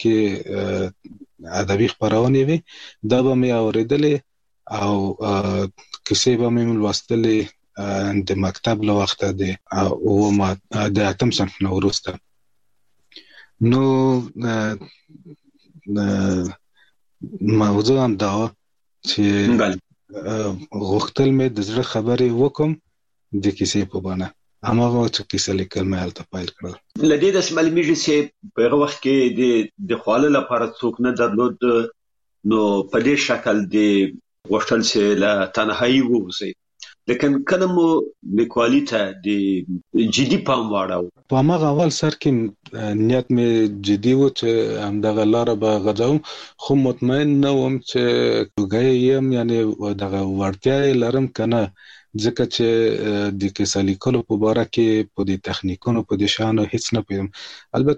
کې ادبي خپرونې وي، دا به مې اورېدلې او کیسې به مې لوستلې د مکتب له وخته د اووم د اتم صنف نه وروسته. نو موضوع هم دا وه چې غوښتل مې د زړه خبرې وکړم د کیسې په بڼه. هماغه چې کیسه لیکل مې هلته پیل کړل. له دې داسې معلومیږي چې په هغه وخت کې د د خواله لپاره څوک نه درلود، نو په دې شکل د غوښتل چې له تنهایي ووځئ. لیکن کله مو لیکوالي ته د جدي پام واړاوه؟ په هماغه اول سر کې نیت مې جدي و چې همدغه لاره به غځوم، خو مطمئن نه وم چې توګی یم، یعنې دغه وړتیا یې لرم که نه، ځکه چې د کیسه لیکلو په باره کې په دې تخنیکونو په دې شیانو هیڅ نه پوهېدم. البته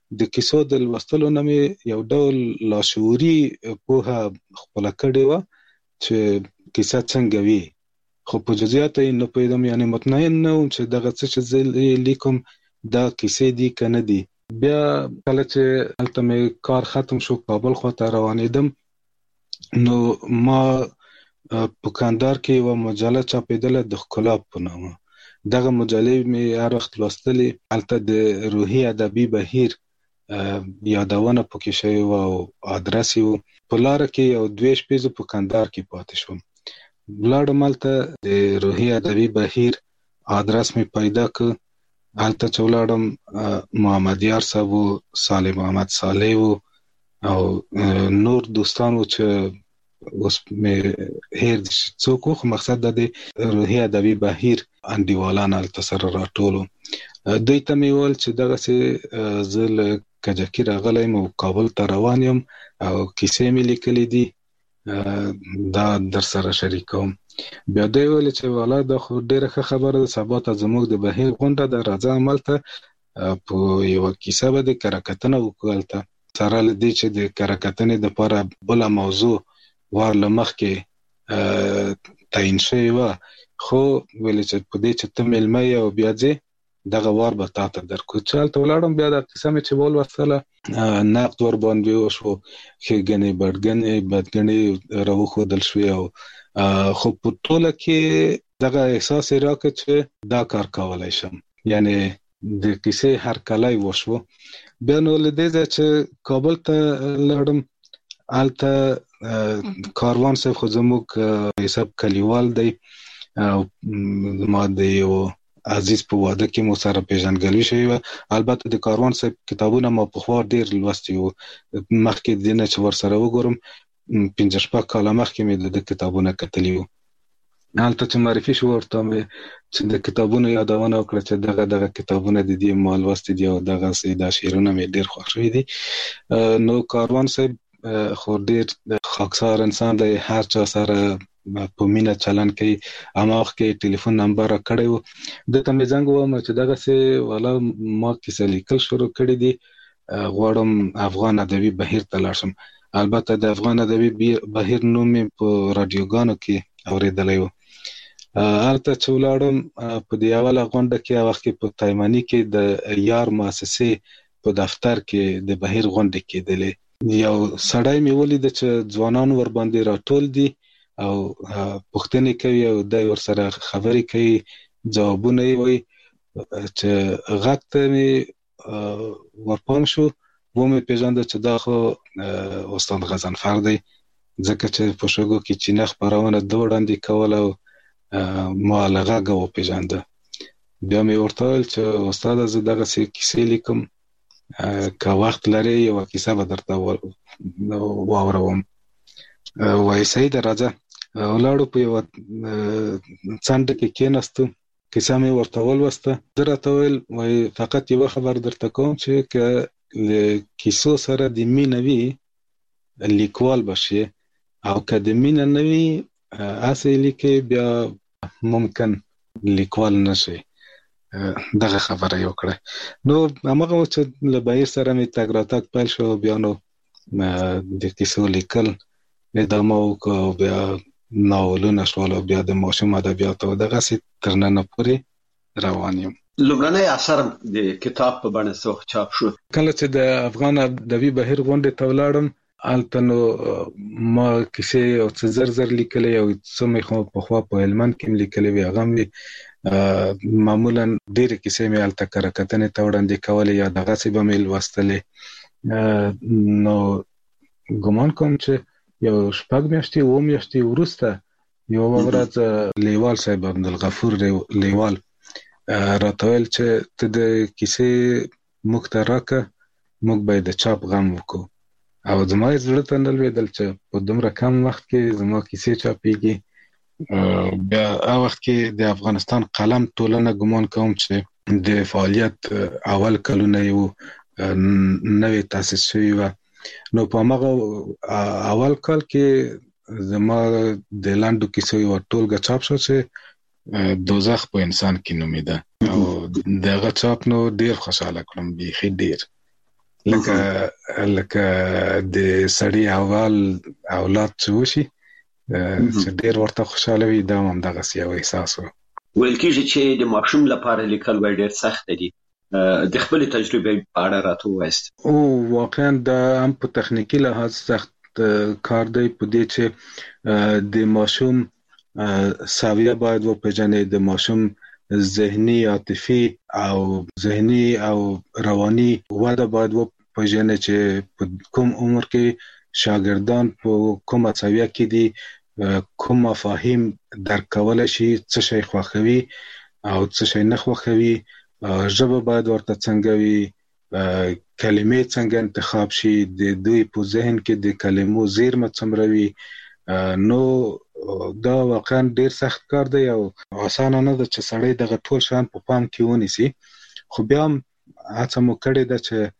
د کیسو د لوستلو نه مې یو ډول لاشعوري پوهه خپله کړې وه چې کیسه څنګه وي، خو په جزئیات یې نه پوهېدم، یعنې مطمئن نه وم چې دغه څه چې زه لیکم دا کیسې دي که نه دي. بیا کله چې هلته مې کار ختم شو کابل خواته روانېدم، نو ما په کندهار کې یوه مجله چاپېدله د ښکلا په نامه. دغه مجلې مې هر وخت لوستلې، هلته د روحي ادبي بهیر یادونه پکې شوې وه او ادرس یې و. په لاره کې یو دوې شپې زه په کندهار کې پاتې شوم. ولاړم هلته د روحي ادبي بهیر ادرس مې پیدا کړ. هلته چې ولاړم محمد یار صاحب و، صالح محمد صالح و او نور دوستان و چې اوس مې هیر دي څوک و، خو مقصد د دې روحي ادبي بهیر انډیوالان هلته سره راټول و. دوی ته مې وویل چې دغسې زه له کجکي راغلی یم او کابل ته روان یم او کیسې مې لیکلې دي، دا در سره شریکوم. بیا دوی ویل چې والا دا خو ډېره ښه خبره ده، سبا ته زموږ د بهیر غونډه ده، راځه هملته په یوه کیسه به د کره کتنه وکړو هلته، سره له دې چې د کره کتنې دپاره بله موضوع وار له مخکې تعین شوې وه، خو ویلې چې په دې چې ته میلمه یې او بیا ځې دغه وار به تا ته درکړو. چې هلته ولاړم، بیا دا کیسه مې چې ولوستله، نقد ورباندې وشو، ښېګڼې بدګڼې بدګڼې راوښودل شوې، او خو په ټوله کې دغه احساس یې راکړ چې دا کار کولی شم، یعنې د کیسې هرکلی وشو. بیا نو له دې ځایه چې کابل ته لاړم، هلته کاروان صاحب خو زموږ حساب کلیوال دی او ما د یو عزیز په واده کې مو سره پیژندګلوي شوې وه. البته د کاروان صاحب کتابونه ما پخوا ډېر لوستي وو، مخکې د نه چې ورسره وګورم پنځه شپږ کاله مخکې مې د ده کتابونه کتلي وو. هلته چې معرفي شو ورته مې چې د کتابونو یادونه وکړه چې دغه دغه کتابونه د دې ما لوستي دي او دغسې دا شعرونه مې ډېر خوښ شوي دي. نو کاروان صاحب خو ډېر خاکسار انسان دی، هر چا سره په مینه چلند کوي. همه وخت کې ټلیفون نمبر راکړی و، ده ته مې زنګ ووایم چې دغسې والا ما کیسه لیکل شروع کړي دي، غواړم افغان ادبي بهیر ته لاړ شم. البته د افغان ادبي بهیر نوم مې په راډیوګانو کې اورېدلی و. هلته چې ولاړم په دې اوله غونډه کې، هغه وخت کې په تایماني کې د یار مؤسسې په دفتر کې د بهیر غونډې کېدلې. یو سړی مې ولیده چې ځوانان ورباندې راټول دي او پوښتنې کوي او دی ورسره خبرې کوي، ځوابونه یې وایي. چې غږ ته مې ورپام شو، ومې پېژانده چې دا خو استاد غضنفر دی، ځکه چې په شګو کې چینه خپرونه ده وړاندې کوله او ما له غږه وپېژانده. بیا مې ورته وویل چې استاده زه دغسې کیسې لیکم، که وخت لرې یوه کیسه به درته واوروم. وایي صحیح ده راځه. ولاړو په یوه څنډه کې کېناستو، کیسه مې ورته ولوسته. ده راته ویل وایي فقط یوه خبر درته کوم چې که له کیسو سره د مینه وي لیکوال به شې، او که د مینه نه وي هسې لیکې بیا ممکن لیکوال نه شي. دغه خبره یې وکړه. نو همغه و چې له بهیر سره مې تګ راتګ پیل شو، بیا نو د کیسو لیکل ادامه وکړه او بیا ناولونه شول او بیا د ماشوم ادبیاتو دغسې تر ننه پورې روان یم. لومړنی اثر د کتاب په بڼه څه چاپ شو؟ کله چې د افغان ادبي بهیر غونډې ته ولاړم، هلته نو ما کیسې او څه زر زر لیکلې او څه مې خو پخوا په هلمند کې هم لیکلې وې، هغه مې معمولا ډېرې کیسې مې هلته کره کتنې ته وړاندې کولې یا دغسې به مې لوستلې. نو ګمان کوم چې یو شپږ میاشتې اووه میاشتې وروسته یوه ورځ لیوال صاحب عبدالغفور لیوال راته ویل چې ته د کیسې موږ ته راکړه، موږ به یې د چاپ غم وکړو. او زما یې زړه ته نه لوېدل چې په دومره کم وخت کې زما کیسې چاپېږي. بیا هغه وخت کې د افغانستان قلم ټولنه ګمان کوم چې د فعالیت اول کلونه یې و، نوې تاسیس شوې وه. نو په همغه اول کال کې زما د لنډو کیسو یوه ټولګه چاپ شو چې دوزخ په انسان کې نومېده، او دغه چاپ نو ډېر خوشحاله کړم، بیخي ډېر. لکه لکه د سړی اول اولاد چې وشي چې ډیر ورته خوشاله وي، دا هم دغه یو احساس و. ویل کېږي چې د ماشوم لپاره لیکل وای ډیر سخت دي، د خپل تجربې په اړه راته وایست. او واقعا دا هم په تخنیکی لحاظ سخت کار دی، په دې چې د ماشوم ساویه باید وپېژنې، د ماشوم ذهني، عاطفي او ذهني او رواني وده باید وپېژنې چې په کوم عمر کې شاګردان په کومه ساویه کې دي، کوم مفاهیم درک کولای شي، څه شي خوښوي او څه شي نه خوښوي، ژبه باید ورته څنګه وي، کلمې څنګه انتخاب شي، د دوی په ذهن کې د کلمو زیرمه څومره وي. نو دا واقعا ډیر سخت کار دی او اسانه نه ده چې سړی دغه ټول شان په پام کې ونیسي، خو بیا هم هڅه مو کړې ده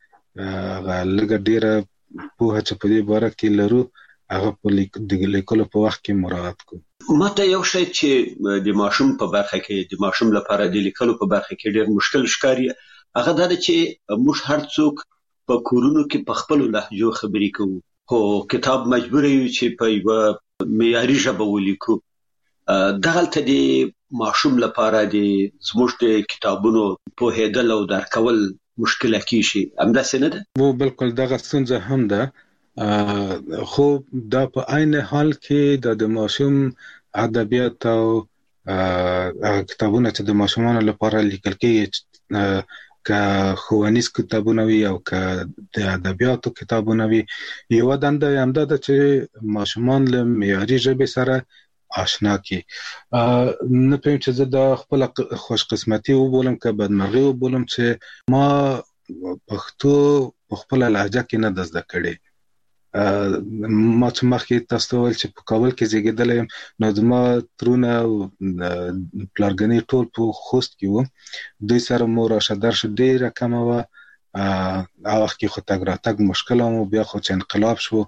چې لږه ډیره پوهه چې په دې باره کې لرو هغه په د لیکلو په وخت کې مراعات کړو. ماته یو شی چې د ماشوم په برخه کې د ماشوم لپاره د لیکلو په برخه کې ډیر مشکل ښکاري، هغه دا ده چې موږ هر څوک په کورونو کې په خپل لهجو خبرې کوو، خو کتاب مجبور یو چې په یو معیاري ژبه ولیکو. دغلته د ماشوم لپاره د زموږ د کتابونو پوهېدل او درک کول مشکله کیږي، همداسې نه ده؟ و بالکل دغه ستونزه هم ده، خو دا په عین حال کې د ماشوم ادبیات او کتابونه چې د ماشومانو لپاره لیکل کېږي، که ښوونیز کتابونه وي او که د ادبیاتو کتابونه وي، یوه دنده یې همدا ده چې ماشومان له معیاري ژبې سره آشنا کړي. نه پوهیم چې زه دا خپله خوشقسمتي وبولم که بدمرغي وبولم چې ما پښتو په خپله لهجه کې نه ده زده کړې. ما چې مخکې تاسو ته وویل چې په کابل کې زیږېدلی یم، نو زما ترونه او پلارګنې ټول په خوست کې وو، دوی سره مو راشه درشه ډېره کمه وه. هغه وخت کې خو تګ راتګ مشکل هم و، بیا خو چې انقلاب شو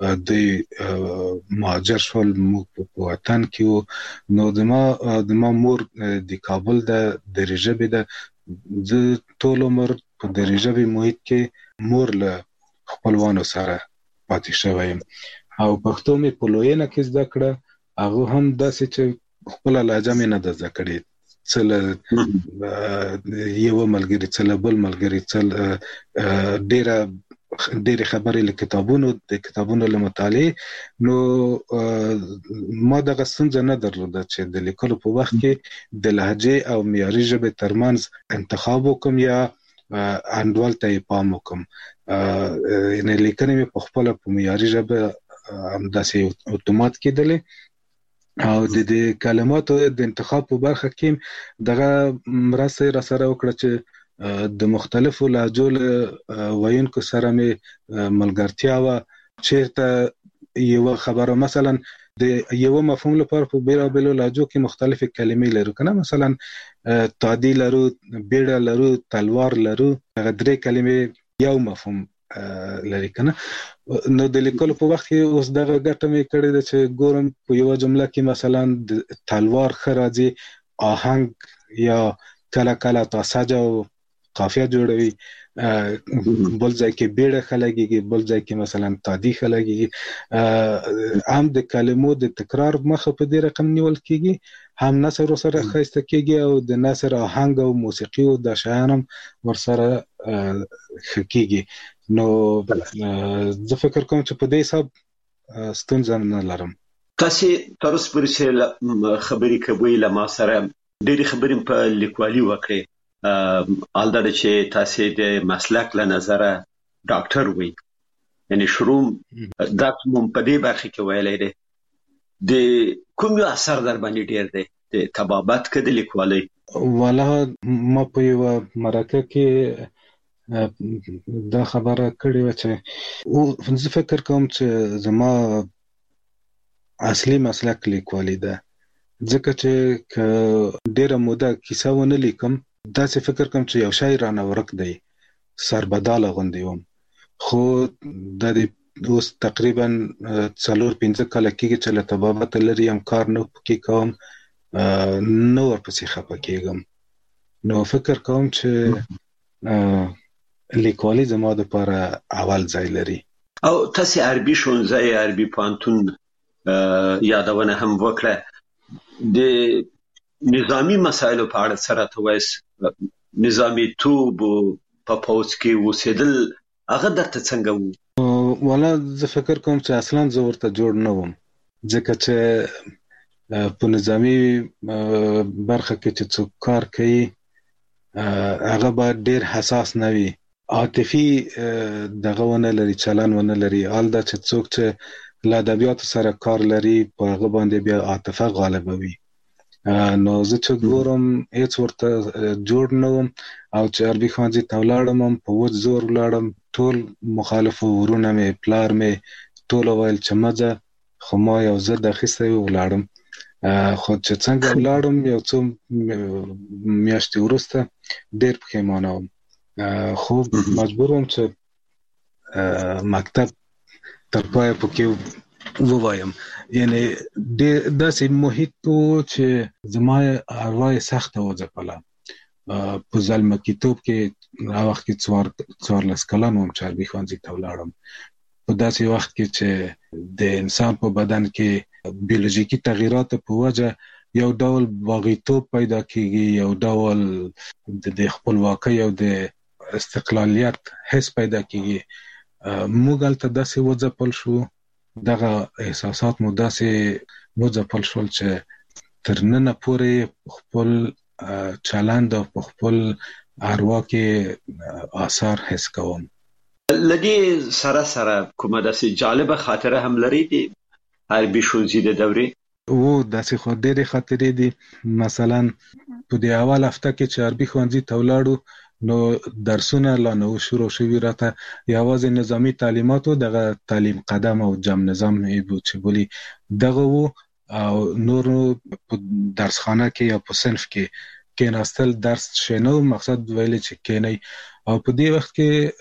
دوی مهاجر شول، موږ په وطن کې وو. نو زما زما مور د کابل ده، دري ژبې ده، زه ټول عمر په دري ژبې محیط کې مور له خپلوانو سره پاتې شوی یم او پښتو مې په لویینه کې زده کړه، هغه هم داسې چې خپله لهجه مې نه ده زده کړې، څه له یوه ملګري، څه له بل ملګري، څه ډېره ډېرې خبرې له کتابونو د کتابونو له مطالعې. نو ما دغه ستونزه نه درلوده چې د لیکلو په وخت کې د لهجې او معیاري ژبې ترمنځ انتخاب وکم یا انډول ته یې پام وکم. یعنې لیکنې مې په خپله په معیاري ژبه همداسې اتومات کېدلې او د دې کلماتو د انتخاب په برخه کې دغه مرسته یې راسره وکړه چې د مختلفو لهجو له ویونکو سره مې ملګرتیا وه. چېرته یوه خبره مثلا د یوه مفهوم لپاره په بېلابېلو لهجو کې مختلفې کلمې لرو که نه، مثلا تادي لرو، بیړه لرو، تلوار لرو، هغه درې کلمې یو مفهوم لري که نه. نو د لیکلو په وخت کې اوس دغه ګټه مې کړې ده چې ګورم په یوه جمله کې مثلا د تلوار ښه راځي، آهنګ یا کله کله تاسجه او قافیه جوړوي، بل ځای کې بیړه ښه لګېږي، بل ځای کې مثلا تادي ښه لګېږي. هم د کلمو د تکرار مخه په دې رقم نیول کېږي، هم نثر ورسره ښایسته کېږي او د نثر آهنګ او موسیقي او دا شیان هم ورسره ښه کېږي. نو زه فکر کوم چې په دې حساب ستونزه نه لرم. تاسې تر اوسه پورې چې خبرې کوئ له ما سره ډېرې خبرې په لیکوالي وکړې، حال دا ده چې تاسې د مسلک له نظره ډاکټر وئ، یعنې شروع درس مو په دې برخه کې ویلی دی. د کوم یو اثر در باندې ډېر دی د طبابت که د لیکوالۍ؟ والله ما په یوه مرکه کې دا خبره کړې وه چې زه فکر کوم چې زما اصلي مسلک لیکوالي ده، ځکه چې که ډېره موده کیسه ونه لیکم داسې فکر کوم چې یو شی رانه ورک دی، سربداله غوندې وم. خو دا د اوس تقریبا څلور پنځه کاله کېږي چې له طبابته لرې یم، کار نه پکې کوم، نه ورپسې خفه کېږم. نو فکر کوم چې لیکوالي زما د لپاره اول ځای لري. او تاسو عربي ښوونځی عربي پوهنتون یادونه هم وکړه. د نظامی مسایلو په اړه سره ته وایس نظامی توب په پوځ کې اوسېدل هغه درته څنګه وو؟ والا زه فکر کوم چې اصلا زه ورته جوړ نه وم، ځکه چې په نظامی برخه کې چې څوک کار کوي هغه باید ډیر حساس نه وي، عاطفي دغه ونه لري، چلن ونه لري. حال دا چې څوک چې له ادبیاتو سره کار لري په هغه باندې بیا عاطفه غالبه وي. نو زه چې ګورم هیڅ ورته جوړ نه وم، او چې عربي ښوونځي ته ولاړم هم په وچ زور ولاړم. ټول مخالفو ورونه مې پلار مې ټول ویل چې مه ځه، خو ما یو ضد اخیستی و ولاړم. خو چې څنګه ولاړم یو څو میاشتې وروسته ډېر پښیمانه وم، خو مجبور وم چې مکتب تر پایه پکې ووایم. یعنی داسې محیط و چې زما اروا یې سخته وځپله. په زلمکیتوب کې هغه وخت کې څوار څوارلس کلن وم چې عربي ښوونځي ته ولاړم. په داسې وخت کې چې د انسان په بدن کې بیولوژیکي تغییرات په وجه یو ډول باغیتوب پیدا کیږي، یو ډول د خپلواکۍ او د استقلالیت حس پیدا کیږي. موږ هلته داسې وځپل شو، دغه احساسات مو داسې وځپل شول چې تر ننه پورې خپل چلند او په خپل اروا کې آثار حس کوم. لدی سره سره کومه داسې جالبه خاطره هم لري دی عربي ښوونځي د دورې؟ و داسې خو ډېرې خاطرې دي. مثلا په دې اول هفته کې چې عربي ښوونځي ته ولاړو نو درسونه لا نه شروع شوي، راته یوازې نظامي تعلیماتو دغه تعلیم قدم او جمع نظام چې بولي دغه وو، او نور په درسخانه کې یا په صنف کې کېناستل درس شنو مقصد ویل چې کېنی. او په دې وخت کې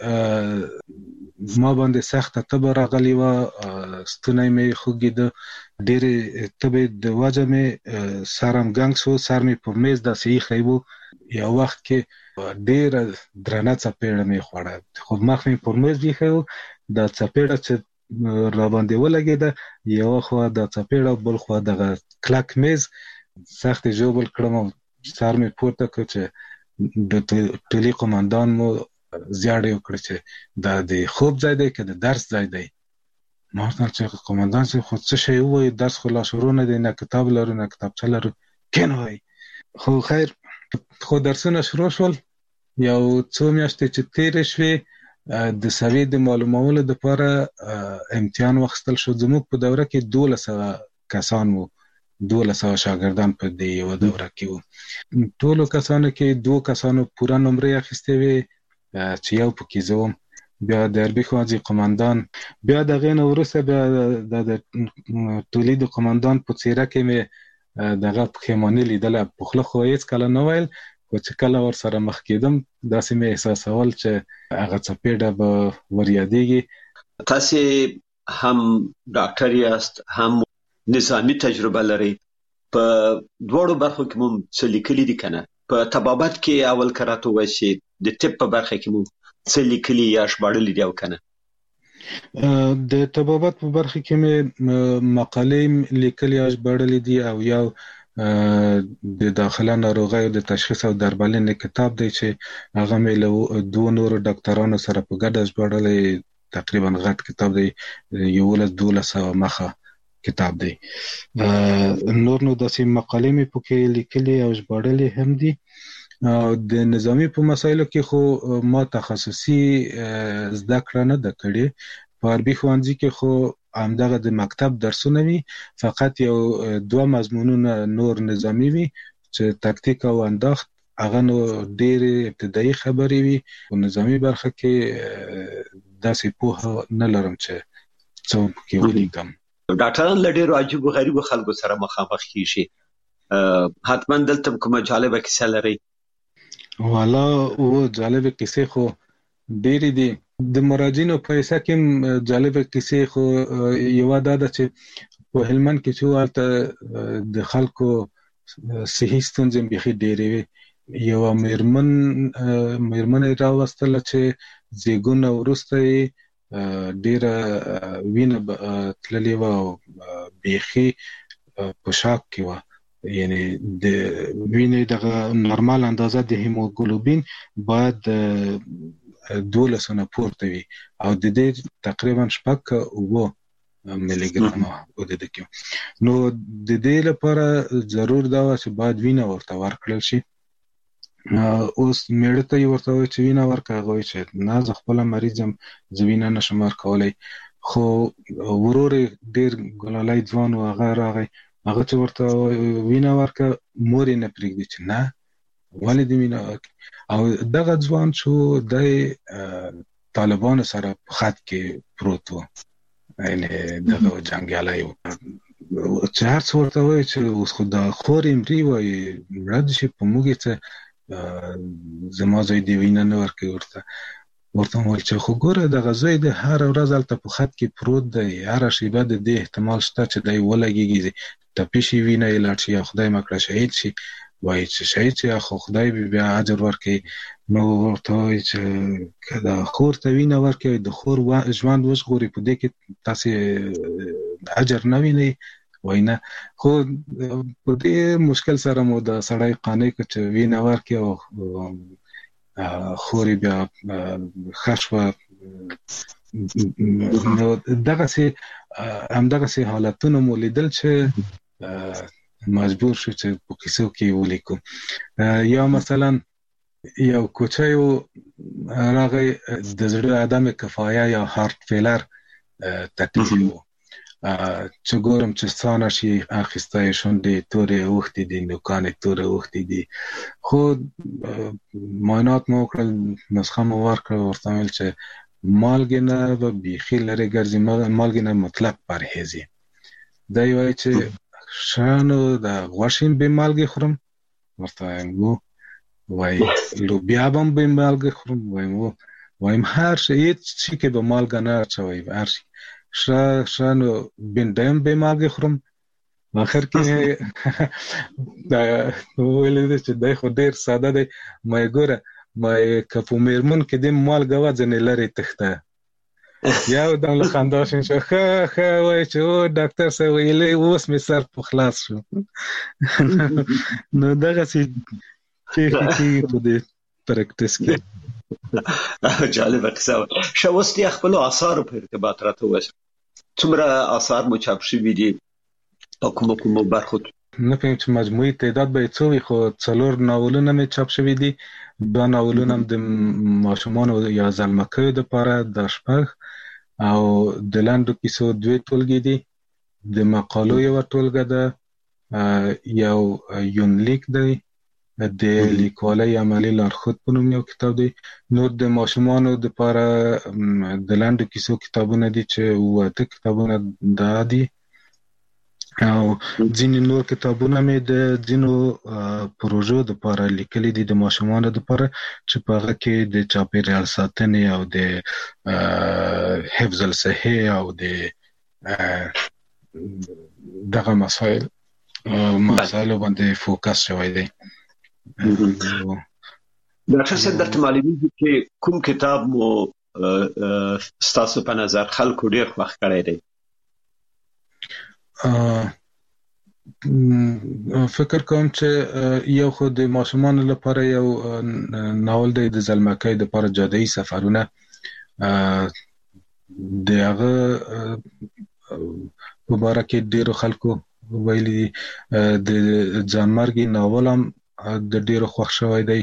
ما باندې سخته تبه راغلی وه، ستونی مې خوږېده، ډېرې تبې د وجه مې سرم ګنګ شو، سر مې په میز داسې ایښی و. یو وخت کې ډېره درنه څپېړه مې خوړه، خو مخ مې پر میز ایښی و، دا څپېړه چې را باندې ولګېده، یوه خوا دا څپېړه بل خوا دغه کلک میز، سخت ژوبل کړم او سر مې پورته کړ چې د ټولي قمندان مو زیاړې وکړه چې دا د خوب ځای دی که د درس ځای دی. ما ورته ویل چې قمندان صاحب خو څه شی ووایي، درس خو لا شروع نه دی، نه کتاب لرو نه کتابچه لرو، کېنوئ. خو خیر خو درسونه شروع شول. یو څو میاشتې چې تېرې شوې د سویې د معلومولو دپاره امتحان واخیستل شو. زموږ په دوره کې دولس سوه کسان وو، دولس سوه شاګردان په دې یوه دوره کې وو. ټولو کسانو کې دوو کسانو پوره نمرې اخیستې وې چې یو پکې زه وم. بیا د عربي ښوونځي قمندان، بیا د هغې نه وروسته بیا د ټولي د قمندان په څېره کې مې دغه پښیماني لیدله. په خوله خو هېڅ کله نه ویل، خو چې کله ورسره مخ کېدم داسې مې احساسول چې هغه څپېړه به ور یادېږي. تاسې هم ډاکټر یاست، هم نظامي تجربه لري، په دواړو برخو کې مو څه لیکلي دي که نه؟ په طبابت کې اول که راته ووایي چې د طب په برخه کې مو څه لیکلي یا ژباړلي دي او که نه؟ د طبابت په برخه کې مې مقالې لیکلي او ژباړلي دي، او یو د داخله ناروغیو د تشخیص او درملنې کتاب دی چې هغه مې له دوو نورو ډاکټرانو سره په ګډه ژباړلی. تقریبا غټ کتاب دی، یولس دولس سوه مخه کتاب دی. نور نو داسې مقالې مې پکې لیکلي او ژباړلې هم دي. د نظامي په مسایلو کې خو ما تخصصي زده کړه نه ده کړې. په عربي ښوونځي کې خو همدغه د مکتب درسونه وي، فقط یو دوه مضمونونه نور نظامي وي چې تکتیک او انداخت، هغه نو ډېرې ابتدایي خبرې وي. په نظامي برخه کې داسې پوهه نه لرم چې څه پکې ولیکم. ډاکټران له ډېرو عجیبو غریبو خلکو سره مخامخ کېږي، حتما دلته کومه جالبه کیسه لرئ؟ والا و جالبه کیسې خو ډېرې دي. د مراجعینو په حصه کې جالبه کیسې خو یوه دا ده چې په هلمند کې چې هلته د خلکو صحي ستونزې بیخي ډېرې وې. یو میرمن میرمن راوستل چې زیګونه ورسته ډیره وینه تللی و او بیخي په شاک کې و، یعنی د وینې دغه نورمال اندازه د هیموګلوبین باید دولس نه پورته وي او د دې تقریبا شپږ اوه ملي ګرام وده کې. نو د دې لپاره ضرور دا و چې باید وینه ورته ورکړل شي. اوس میړه ته ورته وایي چې وینه ورکړه، هغه وایي چې نه زه خپل مریض یم زه وینه نشم ورکولی. خو ورور ډېر ګلالی ځوان و، هغه راغی هغه چې ورته وینه ورکړه مور یې نه پرېږدي چې نه ولې دې وینه ورکړي. او دغه ځوان چې دی طالبانو سره په خط کې پروت و، یعنې دغه جنګیالی و چې هر څه ورته وایي چې اوس خو دا خور یې مري وایي مړه دې شي په موږ یې څه زما زوی دې وینه نه ورکوي. ورته ورته وویل چې خو ګوره دغه زوی دې هره ورځ هلته په خط کې پروت دی، هره شیبه د دې احتمال شته چې دی ولګېږي ټپي شي وینه یې لاړ شي یا خدای مه کړه شهید شي. وایي چې شهید شي خو خدای بیا اجر ورکوي. نو ورته وایي چې که د خور ته وینه ورکوي د خور ژوند وژغوري په دې کې تاسې اجر نه وینئ؟ وایي نه. خو په دې مشکل سره مو د سړی قانع کړ چې وینه ورکړي او خور یې بیا ښه شوه. نو دغسې همدغسې حالتونه مو لیدل چې مجبور شو چې په کیسو کې ولیکو. یا مثلا یو کوچی و راغی د زړه عدم کفایه یا هارت فیلر تکلیف و چې ګورم چې ساه نشي اخیستی، شونډې تورې اوښتې دي، نوکانې تورې اوښتې دي. خو معاینات مو وکړل، نسخه مو ورکړه، ورته ویل چې مالګې نه به بیخي لرې ګرځي، مالګې نه مطلق پرهیز یې. دی وایي چې ښه نو د غوښې بې مالګې خورم؟ ورته وایم و. وایي لوبیا به هم بې مالګې خورم؟ وایم و. وایم هر شی هېڅ شي کې به مالګه نه اچوئ، هر شي. ښه ښه نو بېنډۍ هم بې مالګې خورم؟ آخر کې ویلی دی چې دی خو ډېر ساده دی. ما یې ګوره ما یې که په مېرمن کې دې مالګه وه ځینې لرې تښته. یو دم له خندا شین شو. ښه ښه وایي چې او ډاکټر صاحب ویلی اوس مې سر په خلاص شو. نو دغسې پېښې کېږي په دې پریکټس کې. جالبه قصه وه. ښه اوس د خپلو اثارو په ارتباط راته ووایه، څومره اثار مو چاپ شوي دي او کومو کومو برخو؟ نه پوهېږم چې مجموعي تعداد به یې څه وي، خو څلور ناولونه مې چاپ شوي دي. دوه ناولونه هم د ماشومانو یا زلمکیو دپاره، دا شپږ، او د لنډو کیسو دوې ټولګې دي، د مقالو یوه ټولګه ده، یو یونلیک دی، د لیکوالۍ عملي لارښود په نوم یو کتاب دی. نور د ماشومانو دپاره د لنډو کیسو کتابونه دي چې اووه اته کتابونه دا دي، او ځینې نور کتابونه مې د ځینو پروژو دپاره لیکلي دي د ماشومانو دپاره چې په هغه کې د چاپېریال ساتنې او د حفظ الصحې او د دغه مسایل مسایلو باندې فوکس شوی دی. ډاکټر صاحب درته معلومیږي چې کوم کتاب مو ستاسو په نظر خلکو ډېر خوښ کړی دی؟ فکر کوم چې یو خو د ماشومانو لپاره یو ناول دی د زلمکۍ دپاره جادویي سفرونه. د هغه په باره کې ډېرو خلکو ویلي دي. د ځانمرګي ناول هم د ډېرو خوښ شوی دی،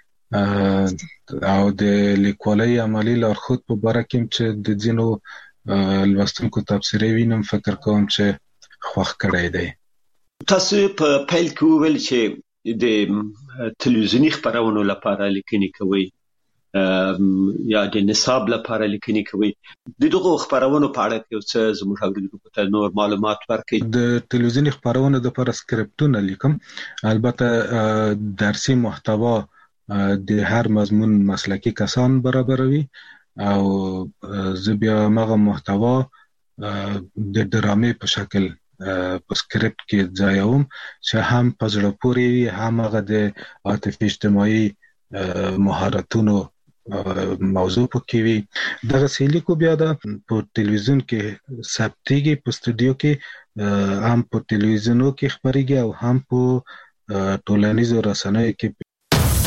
او د لیکوالۍ عملي لارښود په باره کې هم چې د ځینو لوستونکو تبصرې وینم، فکر کوم چې خوښ کړی دی. تاسو په پیل کې وویل چې د تلویزیوني خپرونو لپاره لیکنې کوئ یا د نصاب لپاره لیکنې کوئ. د دغو خپرونو په اړه یو څه زموږ اورېدونکو ته نور معلومات ورکړئ. د تلویزیوني خپرونو دپاره سکرپټونه لیکم، البته درسي محتوا د هر مضمون مسلکي کسان برابروي، او زه بیا هغه محتوا د ډرامې په شکل په سکرپټ کې ځایوم چې هم په زړه پورې وي، هم هغه د عاطفي اجتماعي مهارتونو موضوع پکې وي. دغه سیلیکو بیا د په ټلویزیون کې ثبتېږي، په استودیو کې هم په ټلویزیونو کې خبرېږي او هم په ټولنیزو رسنیو کې